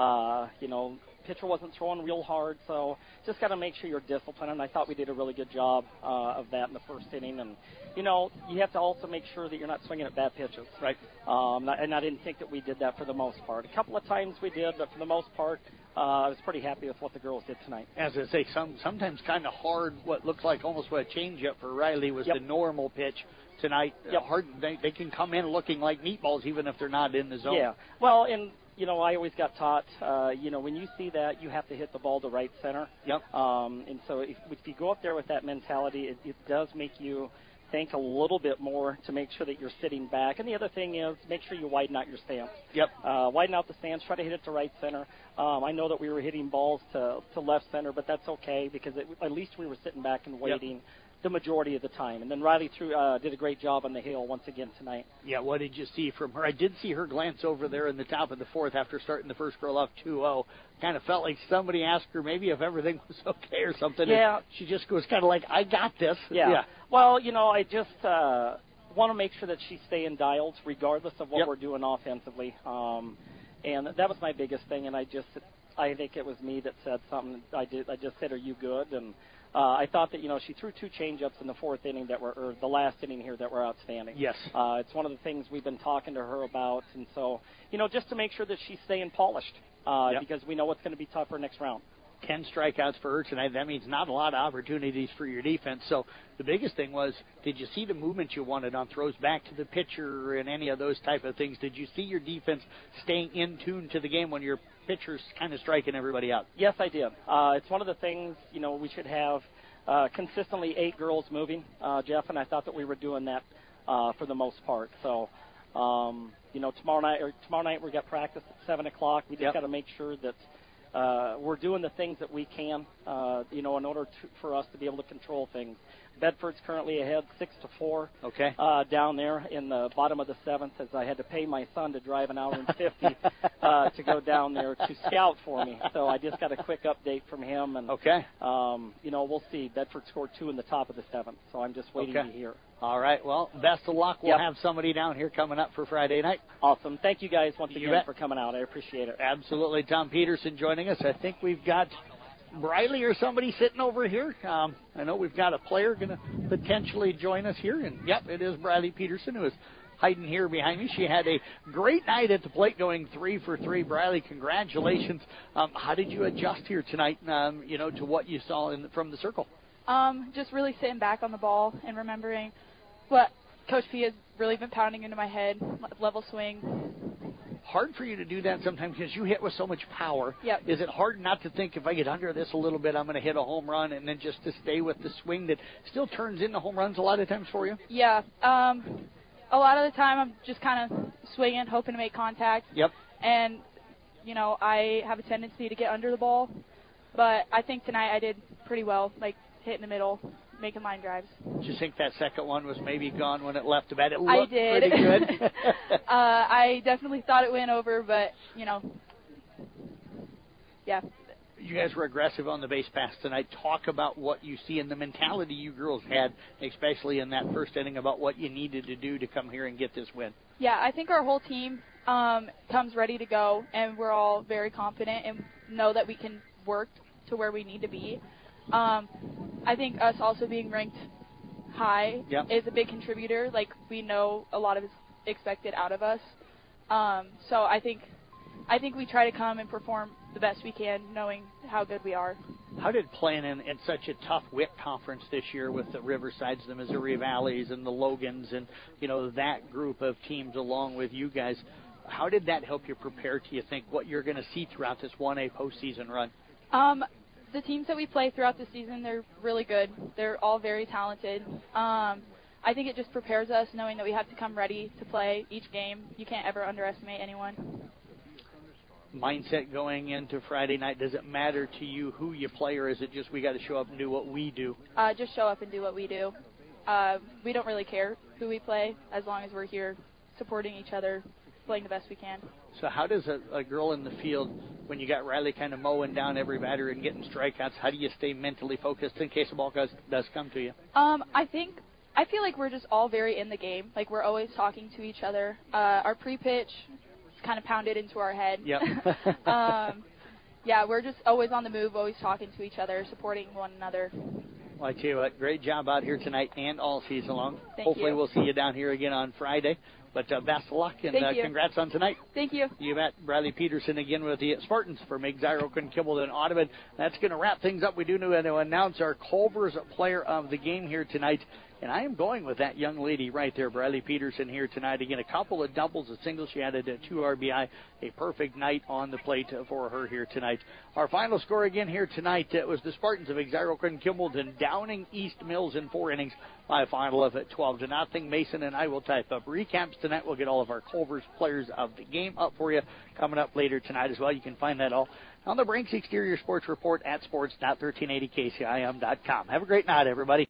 Pitcher wasn't throwing real hard, so just got to make sure you're disciplined, and I thought we did a really good job of that in the first inning. And, you have to also make sure that you're not swinging at bad pitches. Right. And I didn't think that we did that for the most part. A couple of times we did, but for the most part, I was pretty happy with what the girls did tonight. As I say, sometimes kind of hard, what looked like almost what a changeup for Riley was the normal pitch tonight. Hard. They can come in looking like meatballs even if they're not in the zone. Yeah. Well, and I always got taught, when you see that, you have to hit the ball to right center. Yep. And so if you go up there with that mentality, it does make you think a little bit more to make sure that you're sitting back. And the other thing is make sure you widen out your stance. Yep. Widen out the stance. Try to hit it to right center. I know that we were hitting balls to left center, but that's okay because at least we were sitting back and waiting the majority of the time. And then Riley did a great job on the hill once again tonight. Yeah, what did you see from her? I did see her glance over there in the top of the fourth after starting the first girl off 2-0. Kind of felt like somebody asked her maybe if everything was okay or something. Yeah. And she just was kind of like, I got this. Yeah. Well, I just want to make sure that she's staying dialed regardless of what we're doing offensively. And that was my biggest thing, and I think it was me that said something. I just said, are you good? And I thought that, she threw 2 change-ups in the fourth inning or the last inning here that were outstanding. Yes. It's one of the things we've been talking to her about. And so, just to make sure that she's staying polished because we know it's going to be tougher next round. 10 strikeouts for her tonight. That means not a lot of opportunities for your defense. So the biggest thing was, did you see the movement you wanted on throws back to the pitcher and any of those type of things? Did you see your defense staying in tune to the game when your pitcher's kind of striking everybody out? Yes, I did. It's one of the things, we should have consistently 8 girls moving, Jeff, and I thought that we were doing that for the most part. So, tomorrow night we got practice at 7 o'clock. We just got to make sure that we're doing the things that we can, in order for us to be able to control things. Bedford's currently ahead 6-4. Okay. Down there in the bottom of the 7th, as I had to pay my son to drive an hour and 50 to go down there to scout for me. So I just got a quick update from him. And okay. We'll see. Bedford scored 2 in the top of the 7th, so I'm just waiting to hear. All right. Well, best of luck. We'll have somebody down here coming up for Friday night. Awesome. Thank you guys once again for coming out. I appreciate it. Absolutely. Tom Peterson joining us. I think we've got Briley or somebody sitting over here. I know we've got a player going to potentially join us here. And, it is Briley Peterson who is hiding here behind me. She had a great night at the plate going 3 for 3. Briley, congratulations. How did you adjust here tonight, to what you saw from the circle? Just really sitting back on the ball and remembering what Coach P has really been pounding into my head, level swing. Hard for you to do that sometimes because you hit with so much power. Yep. Is it hard not to think if I get under this a little bit, I'm going to hit a home run, and then just to stay with the swing that still turns into home runs a lot of times for you? Yeah. A lot of the time I'm just kind of swinging, hoping to make contact. Yep. And, I have a tendency to get under the ball. But I think tonight I did pretty well, hitting the middle, making line drives. Did you think that second one was maybe gone when it left the bat? It I looked did. pretty good. I definitely thought it went over, but, yeah. You guys were aggressive on the base pass tonight. Talk about what you see and the mentality you girls had, especially in that first inning, about what you needed to do to come here and get this win. Yeah, I think our whole team comes ready to go, and we're all very confident and know that we can work to where we need to be. I think us also being ranked high is a big contributor. We know a lot of is expected out of us. So I think we try to come and perform the best we can, knowing how good we are. How did playing in such a tough WIC conference this year with the Riversides, the Missouri Valleys, and the Logans, and that group of teams along with you guys, how did that help you prepare, do you think, what you're going to see throughout this 1A postseason run? The teams that we play throughout the season, they're really good. They're all very talented. I think it just prepares us knowing that we have to come ready to play each game. You can't ever underestimate anyone. mindset going into Friday night? Does it matter to you who you play, or is it just we got to show up and do what we do? Just show up and do what we do. We don't really care who we play as long as we're here supporting each other, playing the best we can. So how does a girl in the field, when you got Riley kind of mowing down every batter and getting strikeouts, how do you stay mentally focused in case the ball does come to you? I feel like we're just all very in the game. Like, we're always talking to each other. Our pre-pitch is kind of pounded into our head. Yep. Yeah, we're just always on the move, always talking to each other, supporting one another. Well, I tell you what, great job out here tonight and all season long. Hopefully we'll see you down here again on Friday. But best of luck, and congrats on tonight. Thank you. You bet. Riley Peterson again with the Spartans from Exire Oakland, Kimball, Audubon. That's going to wrap things up. We do need to announce our Culver's player of the game here tonight. And I am going with that young lady right there, Riley Peterson, here tonight. Again, a couple of doubles, a single. She added 2 RBI. A perfect night on the plate for her here tonight. Our final score again here tonight was the Spartans of Exire Oakland, Kimballton downing East Mills in 4 innings by a final of 12-0. Mason and I will type up recaps tonight. We'll get all of our Culver's players of the game up for you coming up later tonight as well. You can find that all on the Brinks Exterior Sports Report at sports.1380kcim.com. Have a great night, everybody.